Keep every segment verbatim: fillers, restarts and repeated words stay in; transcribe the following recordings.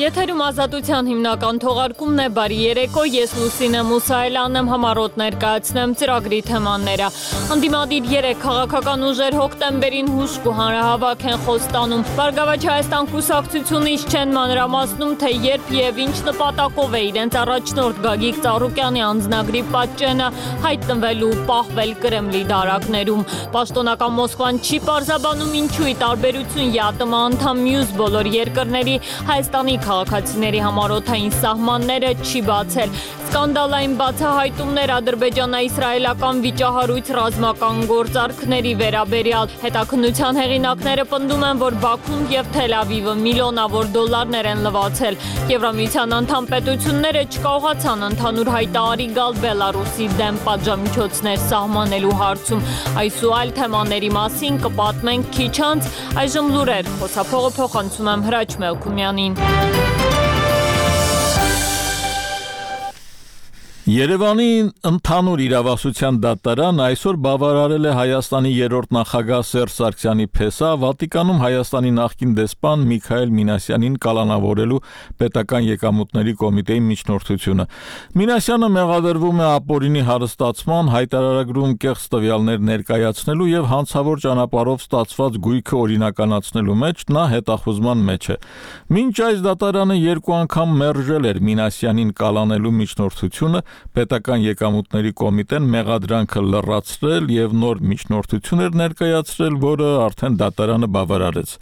Եթերում ազատության հիմնական թողարկումն է բարի երեկո, ես Լուսինե Մուսայելյանն եմ, համառոտ ներկայացնեմ ծրագրի թեմաները։ Ընդդիմադիր երեք քաղաքական ուժեր հոկտեմբերին հուժկ ու հանրահավաք են խոստանում։ Բարգավաճ Հայաստան կուսակցությունից չեն մանրամասնում, թե երբ եւ ինչ նպատակով է իրենց առաջնորդ Գագիկ Ծառուկյանի անձնագրի պատճենը հայտնվելու պահվել Կրեմլի դարակներում։ Պաշտոնական Մոսկվան չի պարզաբանում ինչու ի տարբերություն ԵԱՏՄ անդամ մյուս բոլոր երկրների Հայաստանի քաղաքացիների համառոթային սահմանները չի բացել։ Սկանդալային բացահայտումներ ադրբեջանա-իսրայելական վիճահարույց ռազմական գործարքների վերաբերյալ։ Հետաքննության հեղինակները պնդում են, որ Բաքուն եւ Թել Ավիվը միլիոնավոր դոլարներ են լվացել։ Եվրամիության անդամ պետությունները չկարողացան ընդհանուր հայտարարի գալ Բելարուսի դեմ պատժամիջոցներ սահմանելու հարցում։ Այս ու այլ թեմաների մասին կպատմենք քիչ անց, այժմ լուրեր, խոսափողը փոխանցում եմ Հրաչ Մելքումյանին։ Երևանի ընդհանուր իրավասության դատարան այսօր բավարարել է Հայաստանի երրորդ նախագահ Սերժ Սարգսյանի փեսա Վատիկանում Հայաստանի նախկին դեսպան Միքայել Մինասյանին կալանավորելու պետական եկամուտների կոմիտեի միջնորդությունը։ Մինասյանը մեղադրվում է ապօրինի հարստացման, հայտարարագրում կեղծ տվյալներ ներկայացնելու եւ հանցավոր ճանապարհով ստացված գույքը օրինականացնելու մեջ նա հետախուզման մեջ է։ Մինչ այս դատարանը երկու անգամ մերժել էր Մինասյանին կալանելու միջնորդությունը, Պետական եկամուտների կոմիտեն մեղադրանքը լրացրել եւ նոր միջնորդություն էր ներկայացրել, որը արդեն դատարանը բավարարեց։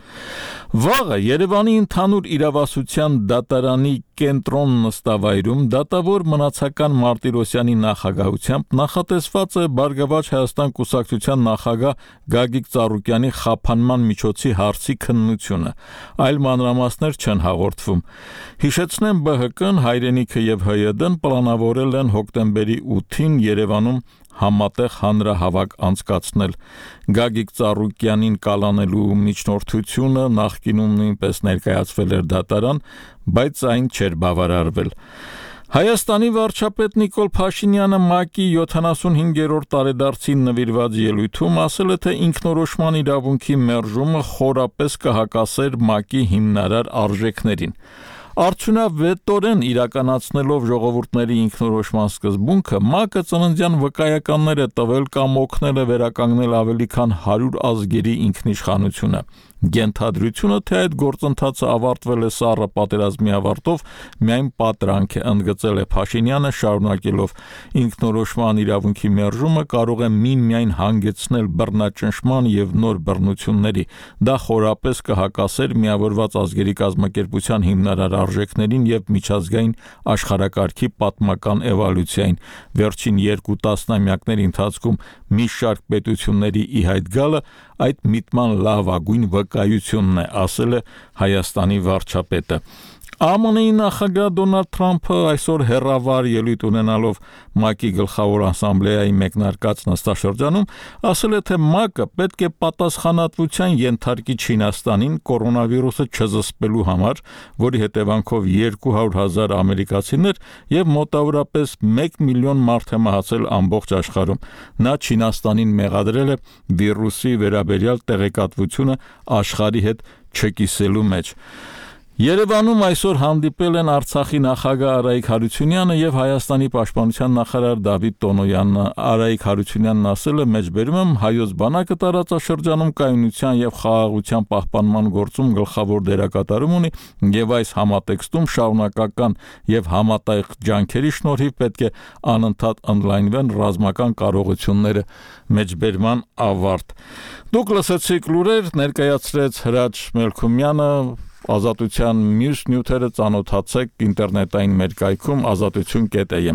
Վաղը Երևանի ընդհանուր իրավասության դատարանի կենտրոն նստավայրում դատավոր մնացական Մարտիրոսյանի նախագահությամբ նախատեսված է Բարգավաճ Հայաստան կուսակցության նախագահ Գագիկ Ծառուկյանի խափանման միջոցի հարցի քննությունը։ Այլ մանրամասներ չեն հաղորդվում։ Հիշեցնեմ, ԲՀԿ-ն, Հայրենիքը եւ ՀՅԴ-ն պլանավորել են հոկտեմբերի ութին Երևանում համատեղ հանրահավաք անցկացնել։ Գագիկ Ծառուկյանին կալանելու միջնորդությունը նախկինում նույնպես ներկայացվել էր դատարան, բայց այն չէր բավարարվել։ Հայաստանի վարչապետ Նիկոլ Փաշինյանը ՄԱԿ-ի յոթանասունհինգերորդ տարեդարձին նվիրված ելույթում ասել է, թե ինքնորոշման իրավունքի մերժումը խորապես կհակասեր ՄԱԿ-ի հիմնարար արժեքներին։ Արդյունավետորեն իրականացնելով ժողովուրդների ինքնորոշման սկզբունքը, ՄԱԿ-ը ծննդյան վկայականներ է տվել կամ օգնել է վերականգնել ավելի քան հարյուր ազգերի ինքնիշխանությունը։ Գենթադրությունը, թե այդ գործընթացը ավարտվել է սառը պատերազմի ավարտով, միայն պատրանք է, ընդգծել է Փաշինյանը, շարունակելով ինքնորոշման իրավունքի մերժումը կարող է միմիայն հանգեցնել բռնաճնշման եւ նոր բռնությունների։ Դա խորապես կհակասեր Միավորված ազգերի կազմակերպության հիմնարար արժեքներին եւ միջազգային աշխարհակարգի պատմական էվոլյուցիային։ Վերջին երկու տասնամյակների ընթացքում մի շարք պետությունների ի հայտ գալը այդ միտման լավագույն վկայությունն է, ասել է Հայաստանի վարչապետը։ ԱՄՆ-ի նախագահ Դոնալդ Թրամփը այսօր հեռավար ելույթ ունենալով ՄԱԿ-ի գլխավոր ասամբլեայի մեկնարկած նստաշրջանում ասել է, թե ՄԱԿ-ը պետք է պատասխանատվության ենթարկի Չինաստանին կորոնավիրուսը չզսպելու համար, որի հետևանքով երկու հարյուր հազար ամերիկացիներ եւ մոտավորապես մեկ միլիոն մարդ է մահացել ամբողջ աշխարհում։ Նա Չինաստանին մեղադրել է վիրուսի վերաբերյալ տեղեկատվությունը աշխարհի հետ չկիսելու մեջ։ Երևանում այսօր հանդիպել են Արցախի նախագահ Արայիկ Հարությունյանը եւ Հայաստանի պաշտպանության նախարար Դավիթ Տոնոյանը։ Արայիկ Հարությունյանն ասել է, մեջբերում եմ հայոց բանակը տարածաշրջանում կայունության եւ խաղաղության պահպանման գործում գլխավոր դերակատարում ունի եւ այս համատեքստում շարունակական եւ համատեղ ջանքերի շնորհիվ պետք է անընդհատ ընդլայնվեն ռազմական կարողությունները։ Մեջբերման ավարտ։ Դուք լսեցիք լուրեր, ներկայացրեց Հրաչ Մելքումյանը։ Ազատության մյուս նյութերը ծանոթացեք ինտերնետային մեր կայքում ազատություն կետ է եմ։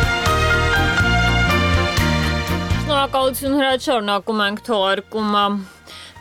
Շնորհակալություն Հրաչ, շարունակում ենք թողարկումը։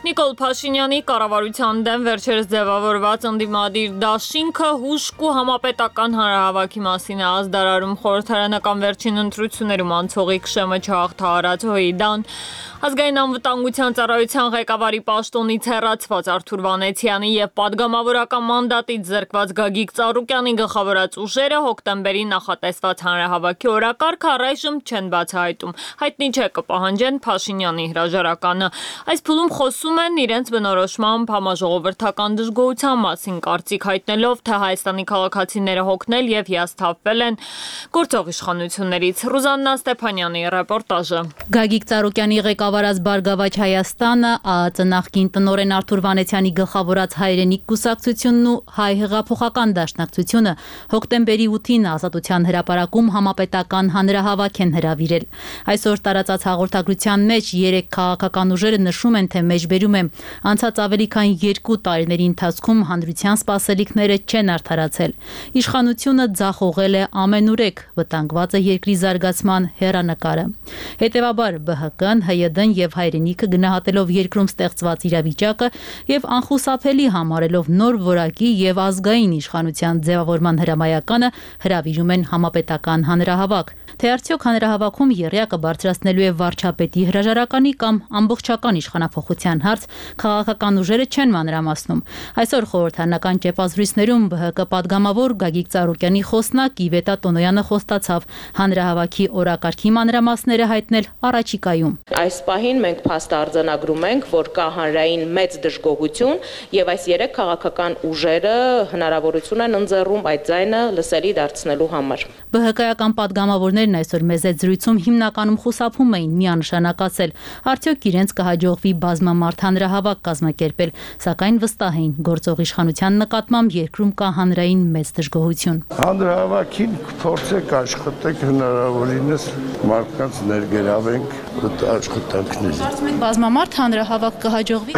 Նիկոլ Փաշինյանի կառավարության դեմ վերջերս ձևավորված ընդդիմադիր դաշինքը հուժկ ու համապետական հանրահավաքի մասին է ազդարարում խորհրդարանական վերջին ընտրություններում անցողի քշեմը չհաղթահարած Հոիդան, ազգային անվտանգության ծառայության ղեկավարի պաշտոնից հեռացված Արթուր Վանեցյանի եւ պատգամավորական մանդատից զրկված Գագիկ Ծառուկյանի գլխավորած ուժերը հոկտեմբերի նախատեսված հանրահավաքի օրակարգը առայժմ չեն բացահայտում, հայտնի չէ կպահանջեն Փաշինյանի հրաժարականը։ Այս փուլում խոսում են իրենց բնորոշմամբ համաժողովրդական դժգոհության մասին, կարծիք հայտնելով, թե Հայաստանի քաղաքացիները հոգնել եւ հիասթափվել են գործող իշխանություններից։ Ռուզաննա Ստեփանյանի ռեպորտաժը։ Գագիկ Ծառուկյանի ղեկավարած Բարգավաճ Հայաստանը, ԱԱԾ նախկին տնօրեն Արթուր Վանեցյանի գլխավորած Հայրենիք կուսակցությունն ու Հայ հեղափոխական դաշնակցությունը հոկտեմբերի ութին Ազատության հրապարակում համապետական հանրահավաք են հրավիրել։ Այսօր տարածած հաղորդագրության մեջ երեք քաղաքական ուժերը նշում են, թե մեջբերում է անցած ավելի քան երկու տարիների ընթացքում հանրության սպասելիքները չեն արդարացել։ Իշխանությունը ձախողել է ամենուրեք, վտանգված է երկրի զարգացման հեռանկարը։ Հետևաբար ԲՀԿ-ն, ՀՅԴ-ն եւ Հայրենիքը գնահատելով երկրում ստեղծված իրավիճակը եւ անխուսափելի համարելով նոր որակի եւ ազգային իշխանության ձևավորման հրամայականը հրավիրում են համապետական հանրահավաք։ Թե արդյոք հանրահավաքում եռյակը բարձրացնելու է վարչապետի հրաժարականի կամ ամբողջական իշխանափոխության հարց, քաղաքական ուժերը չեն մանրամասնում։ Այսօր խորհրդարանական ճեպազրույցներում ԲՀԿ պատգամավոր Գագիկ Ծառուկյանի խոսնակ Իվետա Տոնոյանը խոստացավ հանրահավաքի օրակարգի մանրամասները հայտնել առաջիկայում։ Այս պահին մենք փաստ արձանագրում ենք, որ կա հանրային մեծ դժգոհություն եւ այս երեք քաղաքական ուժերը հնարավորություն են ընձեռում այդ ձայնը լսելի դարձնելու համար։ ԲՀԿ-ական պատգամավորներն այսօր մեծ զրույցում հիմնականում խուսափում էին միանշանակացել, արդյոք իրենց կհաջողվի բազմամարդ հանրահավաք կազմակերպել, սակայն վստահ էին գործող իշխանության նկատմամբ երկրում կա հանրային մեծ դժգոհություն։ Հանրահավաքին փորձեք աշխատեք հնարավորինս մարդկանց ներգրավենք աշխատանքներին։ Բազմամարդ հանրահավաք կհաջողվի։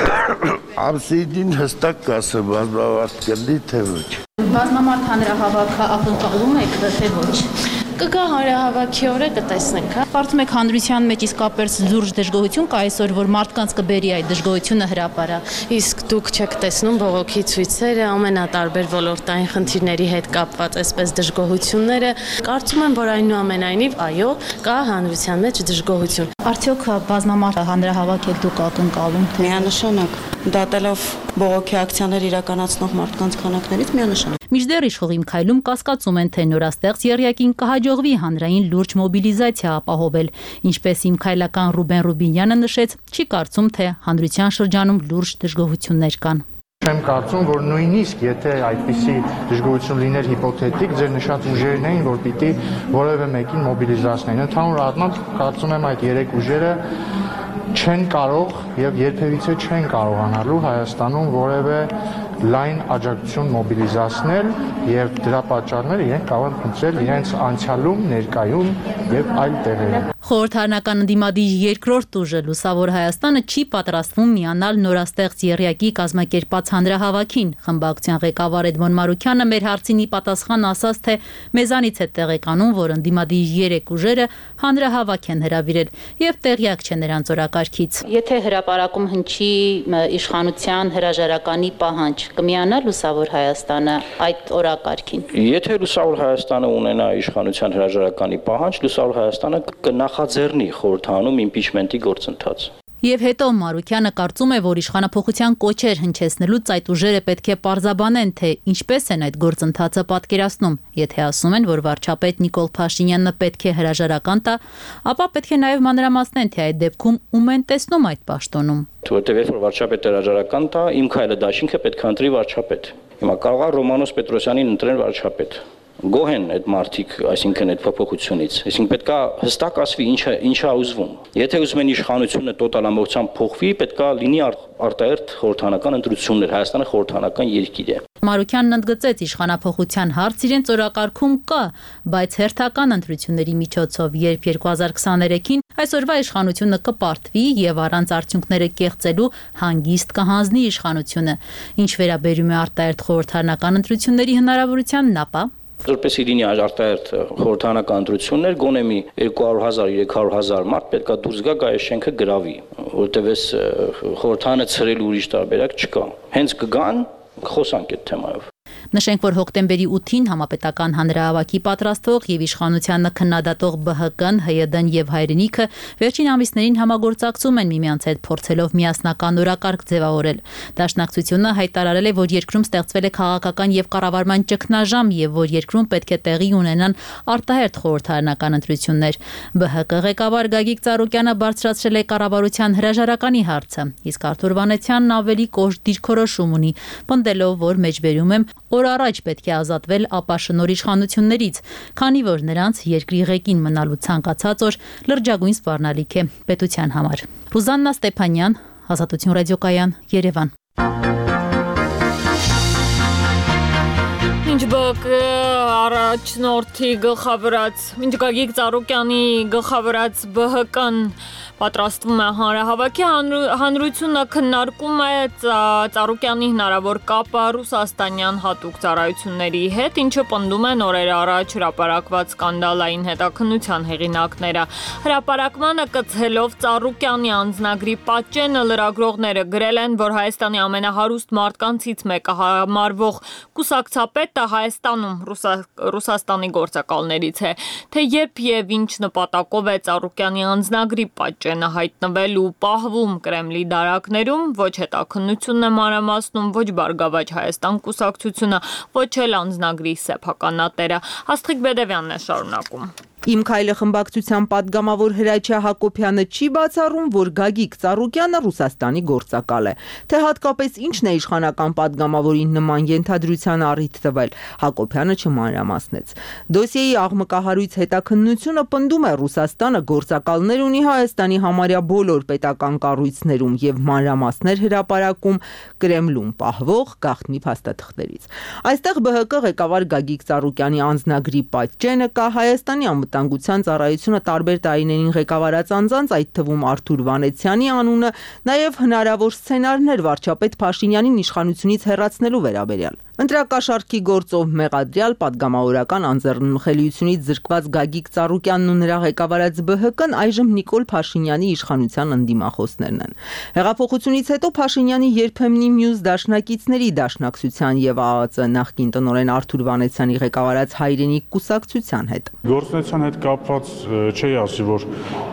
Ամսիդին հստակ կասեմ բազմամարդ կլինի թե ոչ։ Բազմամարդ հանրահավաքը ակնկալում եք, թե ոչ։ Կգա հանրահավաքի օրը կտեսնենք, հա։ Կարծում եք հանրության մեջ իսկապես լուրջ դժգոհություն կա այսօր, որ մարդկանց կբերի այդ դժգոհությունը հրապարակ։ Իսկ դուք չեք տեսնում բողոքի ցույցերը, ամենատարբեր ոլորտային խնդիրների հետ կապված այսպես դժգոհությունները։ Կարծում եմ, որ այնուամենայնիվ, այո, կա հանրության մեջ դժգոհություն։ Արդյոք բազմամարդ հանրահավաք եք դուք ակնկալում, թե Միանշանակ, դատելով բողոքի ակցիաներ իրականացնող մարդկանց քանակներից միանշանակ։ Մինչդեռ իշխողի Մихայելում կասկածում են, թե նորաստեղծ եռյակին կհաջողվի հանրային լուրջ մոբիլիզացիա ապահովել, ինչպես իմ քայլական Ռուբեն Ռուբինյանը նշեց, չի կարծում, թե հանրության շրջանում լուրջ դժգոհություններ կան։ Չեմ կարծում, որ նույնիսկ եթե այդպիսի դժգոհություն լիներ հիպոթետիկ, ձեր նշած ուժերն էին, որ պիտի որևէ մեկին մոբիլիզացնեն։ Ընդհանուր առմամբ կարծում եմ այդ երեք ուժերը չեն կարող եւ երբևիցե չեն կարողանալու Հայաստանում որևէ լայն աջակցություն մոբիլիզացնել եւ դրա պատճառները իրենք կարող են փնտրել իրենց անցյալում, ներկայում եւ այլ տեղերում։ Խորհրդարանական ընդդիմադիր երկրորդ ուժը Լուսավոր Հայաստանը չի պատրաստվում միանալ նորաստեղծ եռյակի կազմակերպած հանրահավաքին։ Խմբակցության ղեկավար Էդմոն Մարուքյանը մեր հարցին ի պատասխան ասաց, թե մեզանից է տեղեկանում, որ ընդդիմադիր երեք ուժերը հանրահավաք են հրավիրել եւ տեղյակ չէ նրանց օրակարգից։ Եթե հրապարակում հնչի իշխանության հրաժարականի պահանջ, կմիանա Լուսավոր Հայաստանը այդ օրակարգին։ Եթե Լուսավոր Հայաստանը ունենա իշխանության հրաժարականի պահանջ, Լուսավոր Հայաստանը կնախաձեռնի խորհրդանում իմպիչմենտի գործընթաց։ Եվ հետո Մարուքյանը կարծում է, որ իշխանափոխության կոչեր հնչեցնելուց այդ ուժերը պետք է պարզաբանեն, թե ինչպես են այդ գործընթացը պատկերացնում։ Եթե ասում են, որ վարչապետ Նիկոլ Փաշինյանը պետք է հրաժարական տա, ապա պետք է նաև մանրամասնեն, թե այդ դեպքում ում են տեսնում այդ պաշտոնում։ Որտեղ երբ որ վարչապետը հրաժարական տա, իմ քայլը դաշինքը պետք է ընտրի վարչապետ։ Հիմա կարող է Ռոմանոս Պետրոսյանին ընտրեն վարչապետ։ Գոհ են այդ մարդիկ, այսինքն այդ փոփոխությունից, այսինքն պետքա հստակ ասվի ինչա ինչա ուզվում։ Եթե ուզում են իշխանությունը տոտալ ամբողջությամբ փոխվի, պետքա լինի արտահերթ խորհրդարանական ընտրություններ, Հայաստանը խորհրդարանական երկիր է։ Մարուքյանն ընդգծեց իշխանափոխության հարց իրենց օրակարգում կա, բայց հերթական ընտրությունների միջոցով, երբ երկու հազար քսաներեքին այսօրվա իշխանությունը կպարտվի եւ առանց արդյունքները կեղծելու հանգիստ կհանձնի իշխանությունը, ինչ վերաբերում է արտահերթ խորհրդարանական ընտրությունների հնարավորությանն, ապա Որպես իրինի արտահերթ խորհրդանական ընտրություններ գոնե մի երկու հարյուր հազար երեք հարյուր հազար մարդ պետք է դուրս գա գա այս շենքը գրավի, որտեղ էս խորհրդանը ցրելու ուրիշ տարբերակ չկա։ Հենց կգան, խոսանք այդ թեմայով։ Նշենք, որ հոկտեմբերի ութին համապետական հանրահավաքի պատրաստող եւ իշխանությանը քննադատող B H K-ն, H Y D-ն եւ Հայրենիքը վերջին ամիսներին համագործակցում են միմյանց հետ փորձելով միասնական օրակարգ ձևավորել։ Դաշնակցությունը հայտարարել է, որ երկրում ստեղծվել է քաղաքական եւ կառավարման ճգնաժամ եւ որ երկրում պետք է տեղի ունենան արտահերթ խորհրդարանական ընտրություններ։ B H K ղեկավար Գագիկ Ծառուկյանը բարձրացրել է կառավարության հրաժարականի հարցը, իսկ Արթուր Վանեցյանն ավելի կոշտ դիրքորոշում ունի, պնդելով, որ մեջբերում եմ օր առաջ պետք է ազատվել ապաշնոր իշխանություններից, քանի որ նրանց երկրի ղեկին մնալու ցանկացած օր լրջագույն սպառնալիք է պետության համար։ Ռուզաննա Ստեփանյան, Ազատություն ռադիոկայան, Երևան։ Ինչ բակ առաջնորդի գլխավորած, ինչ Գագիկ Ծառուկյանի գլխավորած B H K-ն պատրաստվում է հանրահավաքի, հանրությունը քննարկում է Ծառուկյանի հնարավոր կապը ռուսաստանյան հատուկ ծառայությունների հետ, ինչը պնդում են օրեր առաջ հրապարակված սկանդալային հետաքննության հեղինակները։ Հրապարակմանը կցելով Ծառուկյանի անձնագրի պատճենը լրագրողները գրել են, որ Հայաստանի ամենահարուստ մարդկանցից մեկը համարվող կուսակցապետը Հայաստանում Ռուսաստանի գործակալներից է, թե երբ եւ ինչ նպատակով է Ծառուկյանի անձնագրի պատճենը հայտնվել ու պահվում Կրեմլի դարակներում, ոչ հետաքննությունն է մանրամասնում, ոչ Բարգավաճ Հայաստան կուսակցությունը, ոչ էլ անձնագրի սեփականատերը։ Աստղիկ Բեդևյանն է շարունակում։ Իմ քայլը խմբակցության падգամավոր Հրաչյա Հակոբյանը չի բացառում, որ Գագիկ Ծառուկյանը Ռուսաստանի գործակալ է, թե հատկապես ինչն է իշխանական падգամավորին նման ենթադրության առիթ տվել, Հակոբյանը չմանրամասնեց։ Դոսիեի աղմկահարույց հետաքննությունը պնդում է Ռուսաստանը գործակալներ ունի Հայաստանի համարյա բոլոր պետական կառույցներում եւ մանրամասներ հրապարակում Կրեմլում պահվող գաղտնի փաստաթղթերից։ Այստեղ B H K ղեկավար Գագիկ Ծառուկյանի անձնագրի պատճենը կա Հայաստանի Անվտանգության ծառայությունը տարբեր տարիներին ղեկավարած անձանց, այդ թվում Արթուր Վանեցյանի անունը, նաև հնարավոր սցենարներ վարչապետ Փաշինյանին իշխանությունից հեռացնելու վերաբերյալ։ Ընտրակաշառքի գործով մեղադրյալ падգամավորական անձեռնմխելիությունից զրկված Գագիկ Ծառուկյանն ու նրա ղեկավարած B H K-ն այժմ Նիկոլ Փաշինյանի իշխանության ընդդիմախոսներն են։ Հեղափոխությունից հետո Փաշինյանի երբեմնի մյուս դաշնակիցների Դաշնակցության եւ A A C նախկին տնօրեն Արթուր Վանեցյանի ղեկավարած Հայրենիք կուսակցության հետ։ Գործունեության հետ կապված չի ասի, որ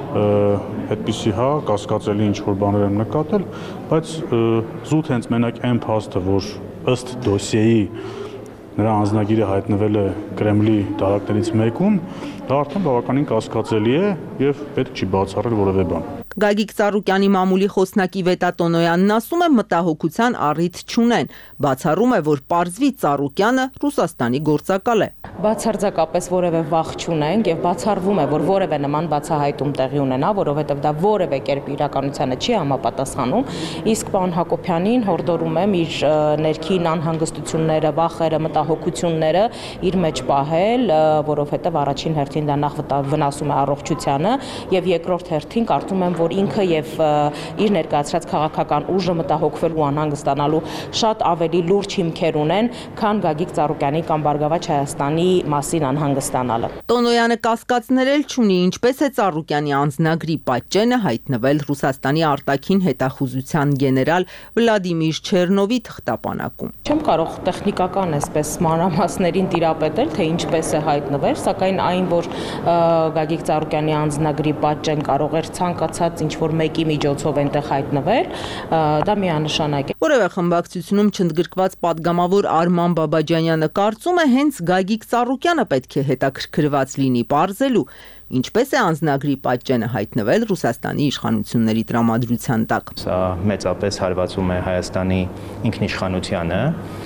այդպիսի հա կասկածելի ինչ որ բաներ եմ նկատել, բայց զուտ հենց մենակ այն փաստը, որ ըստ դոսիեի նրա անձնագիրը հայտնվել է Կրեմլի դարակներից մեկում, դա արդեն բավականին կասկածելի է եւ պետք չի բացառել որևէ բան։ Գագիկ Ծառուկյանի մամուլի խոսնակի Վետա Տոնոյանն ասում է մտահոգության առիթ չունեն, բացառում է, որ պարզվի Ծառուկյանը Ռուսաստանի գործակալ է։ Բացարձակապես որևէ վախ չունենք եւ բացառվում է, որ որևէ նման բացահայտում տեղի ունենա, որովհետեւ դա որևէ կերպ իրականությանը չի համապատասխանում, իսկ պարոն Հակոբյանին հորդորում եմ իր ներքին անհանգստությունները, վախերը, մտահոգությունները իր մեջ պահել, որովհետեւ առաջին հերթին դա նախ վնասում է առողջությանը եւ երկրորդ հերթին կարծում եմ, որ ինքը եւ իր ներկայացրած քաղաքական ուժը մտահոգվելու անհանգստանալու շատ ավելի լուրջ հիմքեր ունեն, քան Գագիկ Ծառուկյանի կամ Բարգավաճ Հայաստանի մասին անհանգստանալը։ Տոնոյանը կասկածներել չունի, ինչպես է Ծառուկյանի անձնագրի պատճենը հայտնվել Ռուսաստանի արտաքին հետախուզության գեներալ Վլադիմիր Չեռնովի թղթապանակում։ Չեմ կարող տեխնիկական այսպես մանրամասներին տիրապետել, թե ինչպես է հայտնվել, սակայն այն, որ Գագիկ Ծառուկյանի անձնագրի պատճեն կարող էր ցանկացած ինչ որ մեկի միջոցով այնտեղ հայտնվել, դա միանշանակ է։ Որևէ խմբակցությունում չընդգրկված падգամավոր Արման Բաբաջանյանը կարծում է հենց Գագիկ Ծառուկյանը պետք է հետաքրքրված լինի պարզելու, ինչպես է անձնագրի պատճենը հայտնվել Ռուսաստանի իշխանությունների տրամադրության տակ։ Սա մեծապես հարվածում է Հայաստանի ինքնիշխանությանը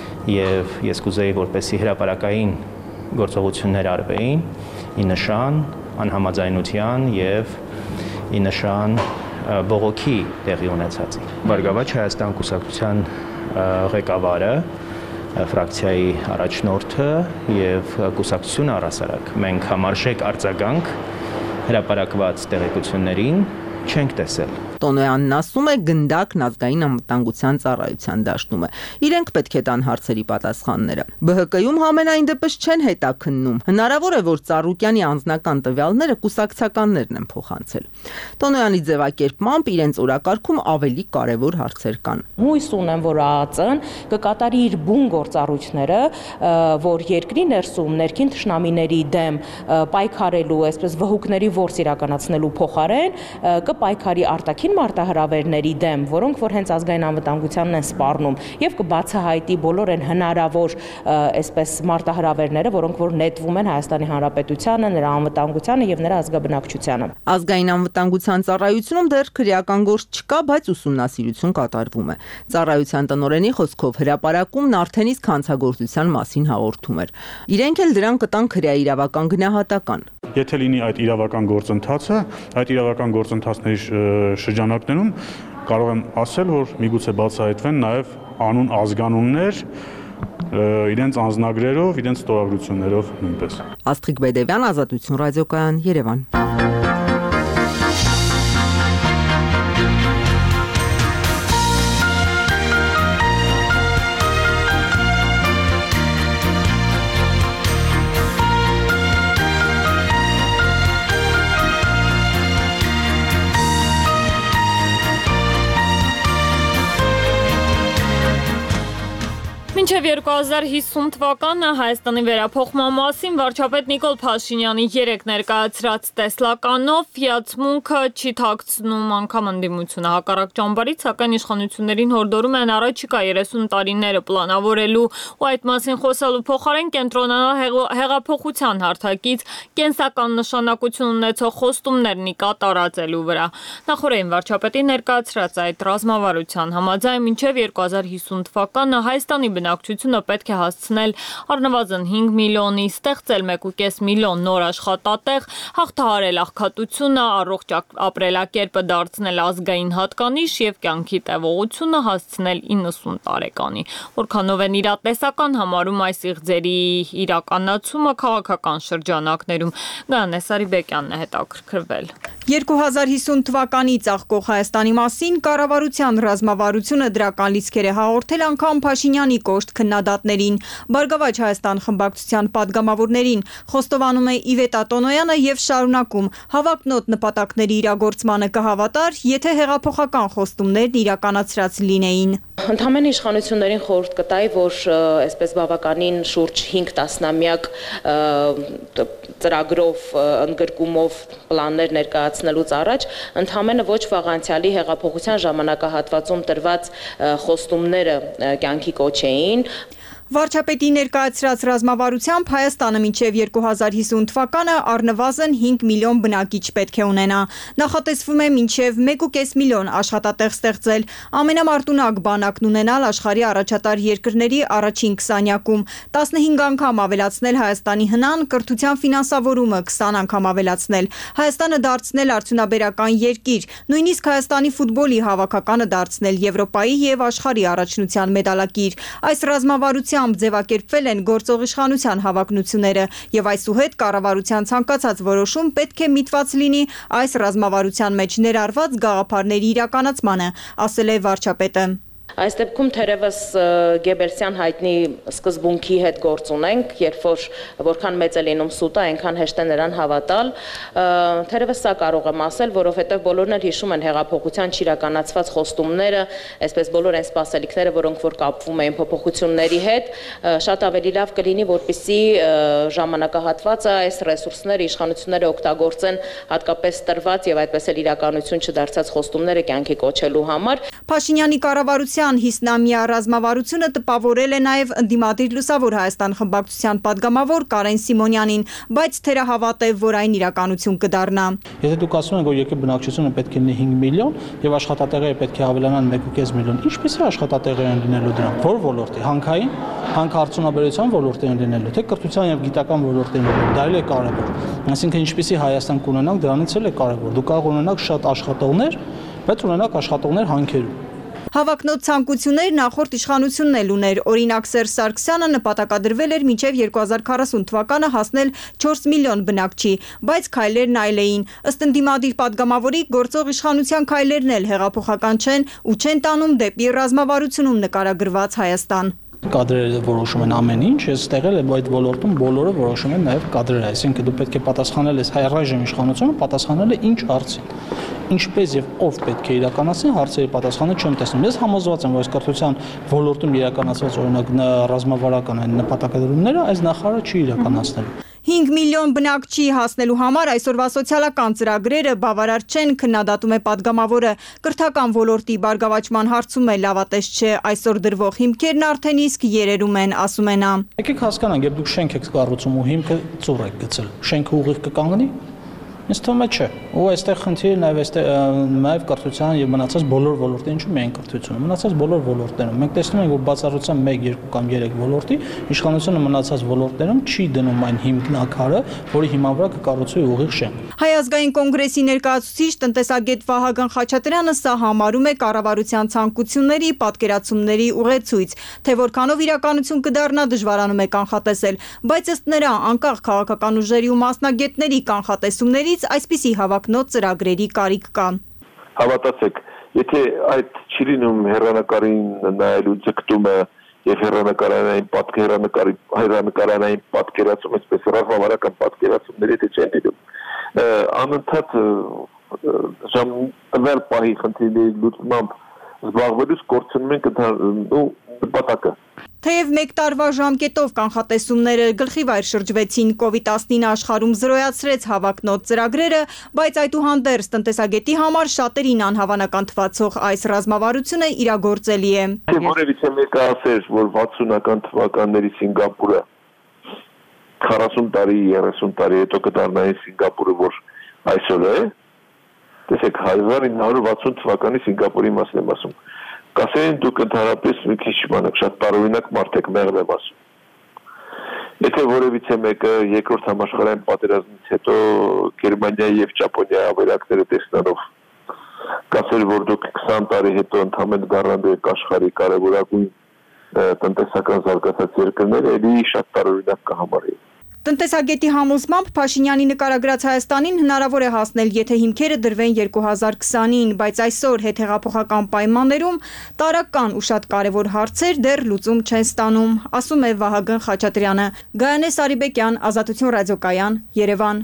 եւ ես կուզեի, որպեսզի հրապարակային գործողություններ արվեին ի նշան անհամաձայնության եւ ի նշան բողոքի տեղի ունեցածի։ Բարգավաճ Հայաստան կուսակցության ղեկավարը, ֆրակցիայի առաջնորդը եւ կուսակցությունը առասարակ մենք համարժեք արձագանք հրապարակված տեղեկություններին չենք տեսել։ Տոնոյանն ասում է, գնդակն ազգային անվտանգության ծառայության դաշտում է։ Իրենք պետք է տան հարցերի պատասխանները։ Բ Հ Կ-ում համենայն դեպս չեն հետաքննում։ Հնարավոր է, որ Ծառուկյանի անձնական տվյալները կուսակցականներն են փոխանցել։ Տոնոյանի ձևակերպմամբ իրենց օրակարգում ավելի կարևոր հարցեր կան։ Հույս ունեմ, որ Ա Ա Ծ-ն կկատարի իր բուն գործառույթները, որ երկրի ներսում ներքին թշնամիների դեմ պայքարելու, այսպես վհուկների որս իրականացնելու փոխարեն կպայքարի արտաքին մարտահրավերների դեմ, որոնք որ հենց ազգային անվտանգությանն են սպառնում, եւ կբացահայտի բոլոր այն հնարավոր այսպես մարտահրավերները, որոնք որ նետվում են Հայաստանի Հանրապետությանը, նրա անվտանգությանը եւ նրա ազգաբնակչությանը։ Ազգային անվտանգության ծառայությունում դեռ քրեական գործ չկա, բայց ուսումնասիրություն կատարվում է։ Ծառայության տնօրենի խոսքով հրապարակումն արդեն իսկ հանցագործության մասին հաղորդում էր։ Իրենք էլ դրան կտան քրեաիրավական գնահատական։ Եթե լինի այդ իրավական գործընթացը, այդ իրավական գործընթացների շրջանակներում կարող եմ ասել, որ միգուցե բացահայտվեն նաև անուն ազգանուններ, իրենց անձնագրերով, իրենց ստորագրություններով նույնպես։ Աստղիկ Բեդևյան, Ազատություն ռադիոկայան, Երևան։ Մինչև երկու հազար հիսուն թվականը Հայաստանի վերափոխման մասին վարչապետ Նիկոլ Փաշինյանի երեք ներկայացրած տեսլականով հիացմունքը չի թաքցնում անգամ ընդդիմությունը հակառակ ճամբարից, սակայն իշխանություններին հորդորում են առաջիկա երեսուն տարիները պլանավորելու ու այդ մասին խոսելու փոխարեն կենտրոնանալ հեղափոխության հարթակից կենսական նշանակություն ունեցող խոստումներն կատարածելու վրա։ Նախորդին վարչապետի ներկայացրած այդ ռազմավարության համաձայն մինչև երկու հազար հիսուն թվականը Հայաստանի բնակչությունը պետք է հասցնել առնվազն հինգ միլիոնի, ստեղծել մեկ ու կես միլիոն նոր աշխատատեղ, հաղթահարել աղքատությունը, առողջ ապրելակերպը դարձնել ազգային հատկանիշ եւ կյանքի տևողությունը հասցնել իննսուն տարեկանի։ Որքանով են իրատեսական համարում այս իղձերի իրականացումը քաղաքական շրջանակներում։ Գայանե Սարիբեկյանն է հետաքրքրվել։ երկու հազար հիսուն թվականի ծաղկող Հայաստանի մասին կառավարության ռազմավարությունը դրական լիցքեր է հաղորդել անգամ Փաշինյանի կոշտ քննադատներին, Բարգավաճ Հայաստան խմբակցության падգամավորներին, խոստովանում է Իվետա Տոնոյանը եւ շարունակում հավակնոտ նպատակների իրագործմանը կհավատար, եթե հեղափոխական խոստումներն իրականացրած լինեին։ Ընդհանրեն իշխանություններին խորհուրդ կտայի, որ այսպես բավականին շուրջ հինգ տասնամյակ ծրագրով, ընդգրկումով պլաններ ներկայացնելուց առաջ ընդհանրապես ոչ վաղ անցյալի հեղափոխության ժամանակահատվածում տրված խոստումները կյանքի կոչեին։ Վարչապետի ներկայացրած ռազմավարությամբ Հայաստանը մինչև երկու հազար հիսուն թվականը առնվազն հինգ միլիոն բնակիչ պետք է ունենա։ Նախատեսվում է մինչև մեկ ու կես միլիոն աշխատատեղ ստեղծել, ամենամարտունակ բանակն ունենալ աշխարհի առաջատար երկրների առաջին քսանյակում, տասնհինգ անգամ ավելացնել Հայաստանի հնան, կրթության ֆինանսավորումը քսան անգամ ավելացնել, Հայաստանը դարձնել արդյունաբերական երկիր, նույնիսկ Հայաստանի ֆուտբոլի հավաքականը դարձնել Եվրոպայի եւ աշխարհի առաջնության մեդալակիր։ Այս ռազմավարության ձևակերպվել են գործող իշխանության հավակնությունները եւ այսուհետ կառավարության ցանկացած որոշում պետք է միտված լինի այս ռազմավարության մեջ ներառված գաղափարների իրականացմանը, ասել է վարչապետը։ Այս դեպքում թերևս Գեբելսյան հայտնի սկզբունքի հետ գործ ունենք, երբ որ որքան մեծ է լինում սուտը, այնքան հեշտ է նրան հավատալ։ Թերևս սա կարող եմ ասել, որովհետև բոլորն էլ հիշում են հեղափոխության չիրականացված խոստումները, այսպես բոլոր այն սպասելիքները, որոնք որ կապվում էին փոփոխությունների հետ, շատ ավելի լավ կլինի, որպեսզի ժամանակահատվածը այս ռեսուրսները իշխանությունները օգտագործեն հատկապես տրված եւ այդպես էլ իրականություն չդարձած խոստումները կյանքի կոչելու համար։ Փաշինյանի կառավարության հիսնամյա ռազմավարությունը տպավորել է նաև ընդդիմադիր Լուսավոր Հայաստան խմբակցության падգամավոր Կարեն Սիմոնյանին, բայց թերահավատ է, որ այն իրականություն կդառնա։ Եթե դուք ասում եք, որ երկրի բնակչությունը պետք է լինի հինգ միլիոն եւ աշխատատեղերը պետք է ավելանան մեկ ու կես միլիոն, ինչպեսի աշխատատեղեր են լինելու դրանք, որ ոլորտի, հանքային, հանքարդյունաբերության ոլորտի են լինելու, թե կրթության եւ գիտական ոլորտի են լինելու, դա էլ է կարեւոր։ Այսինքն ինչպեսի Հայաստան կունենանք, դրանից էլ է կարեւոր։ Դուք կարող ունենաք շատ աշխատողներ, բայց ունենաք աշխատողներ հանքերում։ Հավակնոտ ցանկություններ նախորդ իշխանությունն էլ ուներ։ Օրինակ Սերժ Սարգսյանը նպատակադրվել էր մինչև երկու հազար քառասուն թվականը հասնել չորս միլիոն բնակչի, բայց քայլերն այլ էին։ Ըստ ընդդիմադիր падգամավորի գործող իշխանության քայլերն էլ հեղափոխական չեն ու չեն տանում դեպի ռազմավարությունում նկարագրված Հայաստան։ Կադրերը որոշում են ամեն ինչ, ես ստեղել եմ այդ ոլորտում բոլորը որոշում են նաև կադրերը, այսինքն դու պետք է պատասխանել ես հայ-ռայժեմ իշխանությունը, պատասխանել է ինչ հարցին։ Ինչպես եւ ով պետք է իրականացնի հարցերի պատասխանը չեմ տեսնում։ Ես համոզված եմ, որ այս կրթության ոլորտում իրականացված օրինակ ռազմավարական այն նպատակադրումները այս նախարարը չի իրականացնելու։ հինգ միլիոն բնակչի հասնելու համար այսօրվա սոցիալական ծրագրերը բավարար չեն, քննադատում է падգամավորը։ Կրթական ոլորտի բարգավաճման հարցում է լավատես չէ, այսօր դրվող հիմքերն արդեն իսկ երերում են, ասում է նա։ Եկեք հասկանանք, երբ դուք շենք եք կառուցում ու հիմքը ծուռ եք գցել, շենքը ուղիղ կկանգնի։ Ինձ թվում է չէ։ Ու այստեղ խնդիրը նաև այստեղ նաև կրթության եւ մնացած բոլոր ոլորտի, ինչու միայն կրթությունը, մնացած բոլոր ոլորտներում։ Մենք տեսնում ենք, որ բացառությամբ մեկ, երկու կամ երեք ոլորտի իշխանությունը մնացած ոլորտներում չի դնում այն հիմնակարը, որի հիման վրա կկառուցվի ուղիղ շենք։ Հայ ազգային կոնգրեսի ներկայացուցիչ տնտեսագետ Վահագն Խաչատրյանը սա համարում է կառավարության ցանկությունների, պատկերացումների ուղեցույց, թե որքանով իրականություն կդառնա դժվարանում է կանխատեսել, բայց ըստ նրա անկախ քաղաքական ուժերի ու մասնագետների կանխատեսումների այսպիսի հավակնոտ ծրագրերի կարիք կա։ Հավատացեք, եթե այդ չի լինում հեռանկարին նայելու ձգտումը եւ հեռանկարանային պատկերանեկարի հեռանկարանային պատկերացում, այսպես ռազմավարական պատկերացումները եթե չեն լինում, անընդհատ ժամանակ պահի խնդիրների լուծմամբ զբաղվելուց կորցնում ենք նպատակը։ Թեև մեկ տարվա ժամկետով կանխատեսումները գլխիվայր շրջվեցին, կովիդ տասնինը աշխարհում զրոյացրեց հավակնոտ ծրագրերը, բայց այդուհանդերձ տնտեսագետի համար շատերին անհավանական թվացող այս ռազմավարությունը իրագործելի է։ Որևիցե մեկը ասեր, որ վաթսունական թվականների Սինգապուրը քառասուն տարի, երեսուն տարի հետո կդառնա Սինգապուրը, որ այսօր է, տեսեք հազար ինը հարյուր վաթսուն թվականի Սինգապուրի մասն եմ ասում։ Կասեին դուք ընդհանրապես մի քիչ բանակ շատ տարօրինակ մարդ եք, մեղմ եմ ասում։ Եթե որևիցե մեկը երկրորդ համաշխարհային պատերազմից հետո Գերմանիայի եւ Ճապոնիայի ավերակները տեսնելով կասեր, որ դուք քսան տարի հետո ընդհանրապես դառնալու եք աշխարհի կարևորագույն տնտեսական զարգացած երկրները, ելի շատ տարօրինակ կհամարեին։ Տնտեսագետի համոզմամբ Փաշինյանի նկարագրած Հայաստանին հնարավոր է հասնել, եթե հիմքերը դրվեն երկու հազար քսանին, բայց այսօր հետհեղափոխական պայմաններում տարրական ու շատ կարևոր հարցեր դեռ լուծում չեն ստանում, ասում է Վահագն Խաչատրյանը։ Գայանե Սարիբեկյան, Ազատություն ռադիոկայան, Երևան։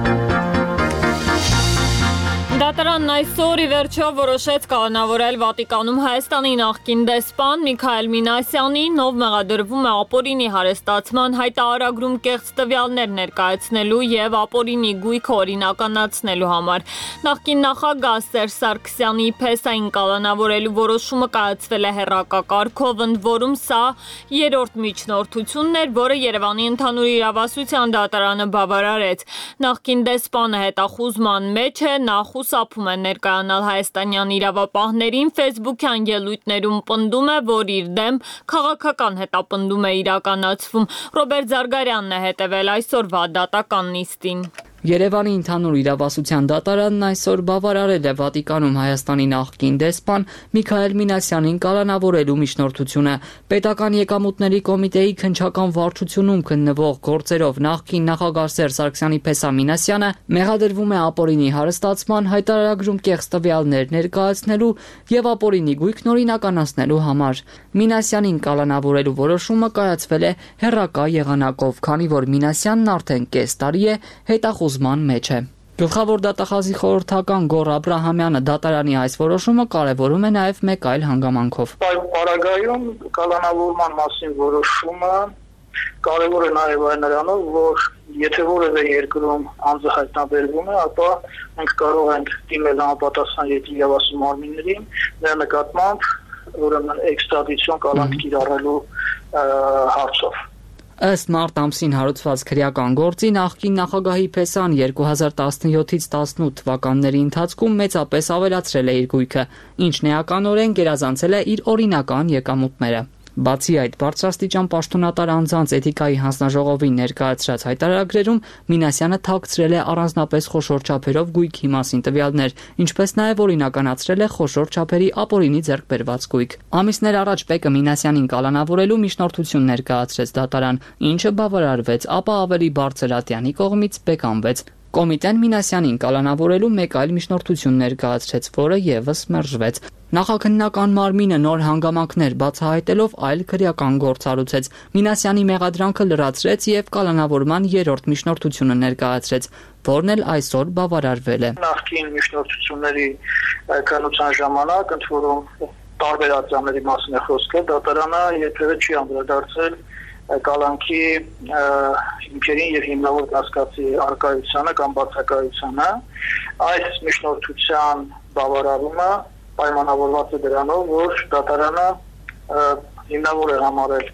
Դատարանն այսօր ի վերջո որոշեց կանոնավորել Վատիկանում Հայաստանի նախկին դեսպան Միքայել Մինասյանի նով մեղադրվում է ապօրինի հարստացման հայտարարագրում կեղծ տվյալներ ներկայացնելու եւ ապօրինի գույքը օրինականացնելու համար։ Նախկին նախագահ Սերժ Սարգսյանի փեսային կանոնավորելու որոշումը կայացվել է հեռակակարգով, ընդ որում սա երրորդ միջնորդությունն էր, որը Երևանի ընդհանուր իրավասության դատարանը բավարարեց։ Նախկին դեսպանը հետախուզման մեջ է, նախ սապում է ներկայանալ հայաստանյան իրավապահներին, ֆեյսբուքյան ելույթներում պնդում է, որ իր դեմ քաղաքական հետապնդում է իրականացվում։ Ռոբերտ Զարգարյանն է հետևել այսօրվա դատական նիստին։ Երևանի ընդհանուր իրավասության դատարանն այսօր բավարարել է Վատիկանում Հայաստանի նախկին դեսպան Միքայել Մինասյանին կալանավորելու միջնորդությունը։ Պետական եկամուտների կոմիտեի քննչական վարչությունում քննվող գործերով նախկին նախագահ Սերժ Սարգսյանի փեսա Մինասյանը մեղադրվում է ապօրինի հարստացման, հայտարարագրում կեղծ տվյալներ ներկայացնելու եւ ապօրինի գույքն օրինականացնելու համար։ Մինասյանին կալանավորելու որոշումը կայացվել է հեռակա եղանակով, քանի որ Մինասյանն արդեն կես տարի է հետախուզման մեջ է։ Գլխավոր դատախազի խորհրդական Գոռ Աբրահամյանը դատարանի այս որոշումը կարևորում է նաև մեկ այլ հանգամանքով։ Այս պարագայում կալանավորման մասին որոշումը կարևոր է նաև այն նրանով, որ եթե որևէ երկրում անձը հայտնաբերվում է, ապա մենք կարող ենք դիմել համապատասխան երկրի իրավասու մարմիններին նրա նկատմամբ ուրեմն էքստրադիցիոն կալանք կիրառելու հարցով։ Ըստ մարտ ամսին հարուցված քրեական գործի նախկին նախագահի փեսան երկու հազար տասնյոթից տասնութ թվականների ընթացքում մեծապես ավելացրել է իր գույքը, ինչն էականորեն գերազանցել է իր օրինական եկամուտները։ Բացի այդ, բարձրաստիճան պաշտոնատար անձանց էթիկայի հանձնաժողովին ներկայացրած հայտարարագրերում Մինասյանը թաքցրել է առանձնապես խոշոր չափերով գույքի մասին տվյալներ, ինչպես նաև օրինականացրել է խոշոր չափերի ապօրինի ձեռք բերված գույք։ Ամիսներ առաջ ՊԵԿ-ը Մինասյանին կալանավորելու միջնորդություն ներկայացրեց դատարան, ինչը բավարարվեց, ապա ավելի բարձր ատյանի կողմից բեկանվեց։ Կոմիտեն Մինասյանին կալանավորելու մեկ այլ միջնորդություն ներկայացրեց, որը ևս մերժվեց։ Նախաքննական մարմինը նոր հանգամանքներ բացահայտելով այլ քրեական գործ հարուցեց։ Մինասյանի մեղադրանքը լրացրեց եւ կալանավորման երրորդ միջնորդությունը ներկայացրեց, որն էլ այսօր բավարարվել է։ Նախկին միջնորդությունների քննության ժամանակ ընդ որում տարբեր ատյանների մասին է խոսքը, դատարանը երբևէ չի անդրադարձել կալանքի հիմքերին եւ հիմնավոր կասկածի արկայությանը կամ բացակայությանը։ Այս միջնորդության բավարարումը պայմանավորված է դրանով, որ դատարանը հիմնավոր է համարել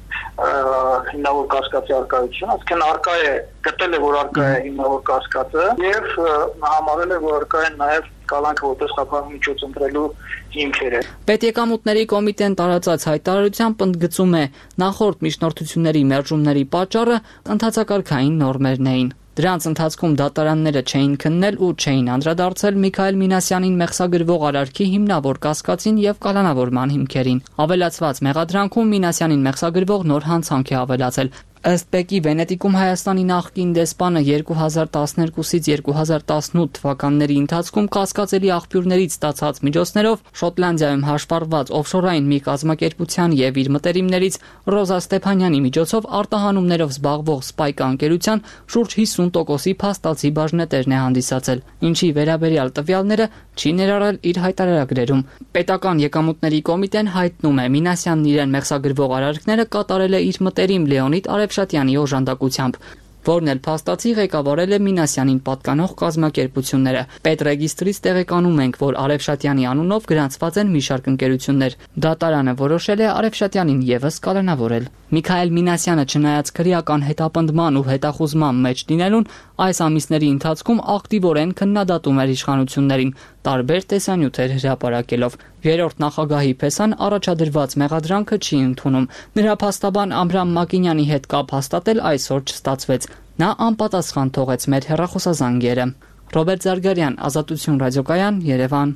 հիմնավոր կասկածի արկայությունը, այսինքն արկա է գտել է, որ արկա է հիմնավոր կասկածը եւ համարել է, որ արկա է նաեւ կալանքը որպես խափան միջոց ընտրելու հիմքերը։ Պետեկամուտների կոմիտեն տարածած հայտարարությամբ ընդգծում է նախորդ միջնորդությունների մերժումների պատճառը ընդհանցակարգային նորմերն էին։ Դրանց ընթացքում դատարանները չէին քննել ու չէին անդրադարձել Միքայել Մինասյանին մեղսագրվող արարքի հիմնավոր կասկածին եւ կալանավորման հիմքերին։ Ավելացված մեղադրանքում Մինասյանին մեղսագրվող նոր հանցանք է ավելացել։ Ըստ ՊԵԿ-ի Վենետիկում Հայաստանի նախկին դեսպանը երկու հազար տասներկուսից երկու հազար տասնութ թվականների ընթացքում կասկածելի աղբյուրներից ստացած միջոցներով Շոտլանդիայում հաշվառված օֆշորային մի կազմակերպության եւ իր մտերիմներից Ռոզա Ստեփանյանի միջոցով արտահանումներով զբաղվող Spike ընկերության շուրջ հիսուն տոկոսի փաստացի բաժնետերն է հանդիսացել, ինչի վերաբերյալ տվյալները չի ներառել իր հայտարարագրերում։ Պետական եկամուտների կոմիտեն հայտնում է Մինասյանն իրեն մեղսագրվող արարքները կատարել է իր մտերիմ Լեոնիդ Արեփշատյանի օժանդակությամբ, որն էլ փաստացի ղեկավարել է Մինասյանին պատկանող կազմակերպությունները։ Պետրեգիստրից տեղեկանում ենք, որ Արեփշատյանի անունով գրանցված են մի շարք ընկերություններ։ Դատարանը որոշել է Արեփշատյանին ևս կալանավորել։ Միքայել Մինասյանը չնայած քրեական հետապնդման ու հետախուզման մեջ լինելուն, այս ամիսների ընթացքում ակտիվորեն քննադատում էր իշխանություններին, տարբեր տեսանյութեր հրապարակելով։ Երրորդ նախագահի փեսան առաջադրված մեղադրանքը չի ընդունում։ Նրա փաստաբան Ամրամ Մակինյանի հետ կապ հաստատել այսօր չստացվեց։ Նա անպատասխան թողեց մեր հեռախոսազանգերը։ Ռոբերտ Զարգարյան, Ազատություն ռադիոկայան, Երևան։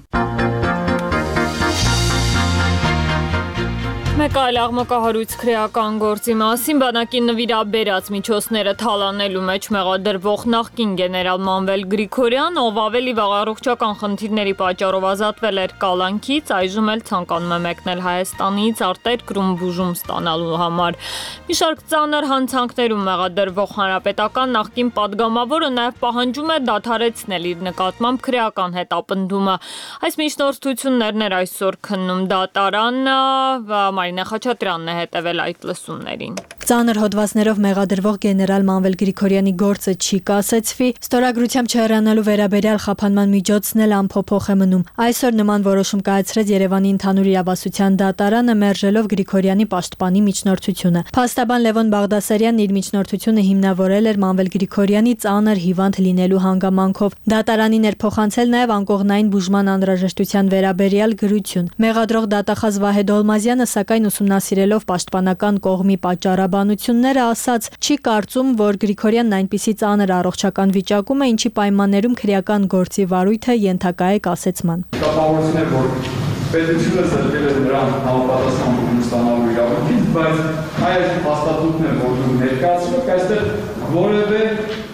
Մեկ այլ աղմկահարույց քրեական գործի մասին բանակի նվիրաբերած միջոցները թալանելու մեջ մեղադրվող նախկին գեներալ Մանվել Գրիգորյան, ով ավելի վաղ առողջական խնդիրների պատճառով ազատվել էր կալանքից, այժմ էլ ցանկանում է մեկնել Հայաստանից արտերկրում բուժում ստանալու համար։ Մի շարք ծանր հանցանքներում մեղադրվող հանրապետական նախկին падգամավորը նաև պահանջում է դադարեցնել իր նկատմամբ քրեական հետապնդումը։ Այս միջնորդություններն էր այսօր քննում դատարանը, Մարինե Խաչատրյանն է հետևել այդ լսումներին։ Ծանր հոդվածներով մեղադրվող գեներալ Մանվել Գրիգորյանի գործը չի կասեցվի, ստորագրությամբ չհեռանալու վերաբերյալ խափանման միջոցն էլ անփոփոխ է մնում։ Այսօր նման որոշում կայացրեց Երևանի ընդհանուր իրավասության դատարանը, մերժելով Գրիգորյանի պաշտպանի միջնորդությունը։ Փաստաբան Լևոն Բաղդասարյանն իր միջնորդությունը հիմնավորել էր Մանվել Գրիգորյանի ծանր հիվանդ լինելու հանգամանքով։ Դատարանին էր փոխանցել նաև անկողնային բուժման անհրաժեշտության վերաբերյալ գրություն։ Մեղադրող դատախազ Վահե Դոլմազյանը սակայն ուսումնասիրելով պաշտպանական կողմի պատճառաբանությունները ասաց, չի կարծում, որ Գրիգորյանն այնպիսի ծանր առողջական վիճակում է, ինչի պայմաններում քրեական գործի վարույթը ենթակա է կասեցման։ Կապավորություն է, որ պետությունը զրկել է նրան համապատասխան բուժում ստանալու իրավունքից, բայց այս հաստատությունն է, որ դու ներկայացնում եք, այստեղ որևէ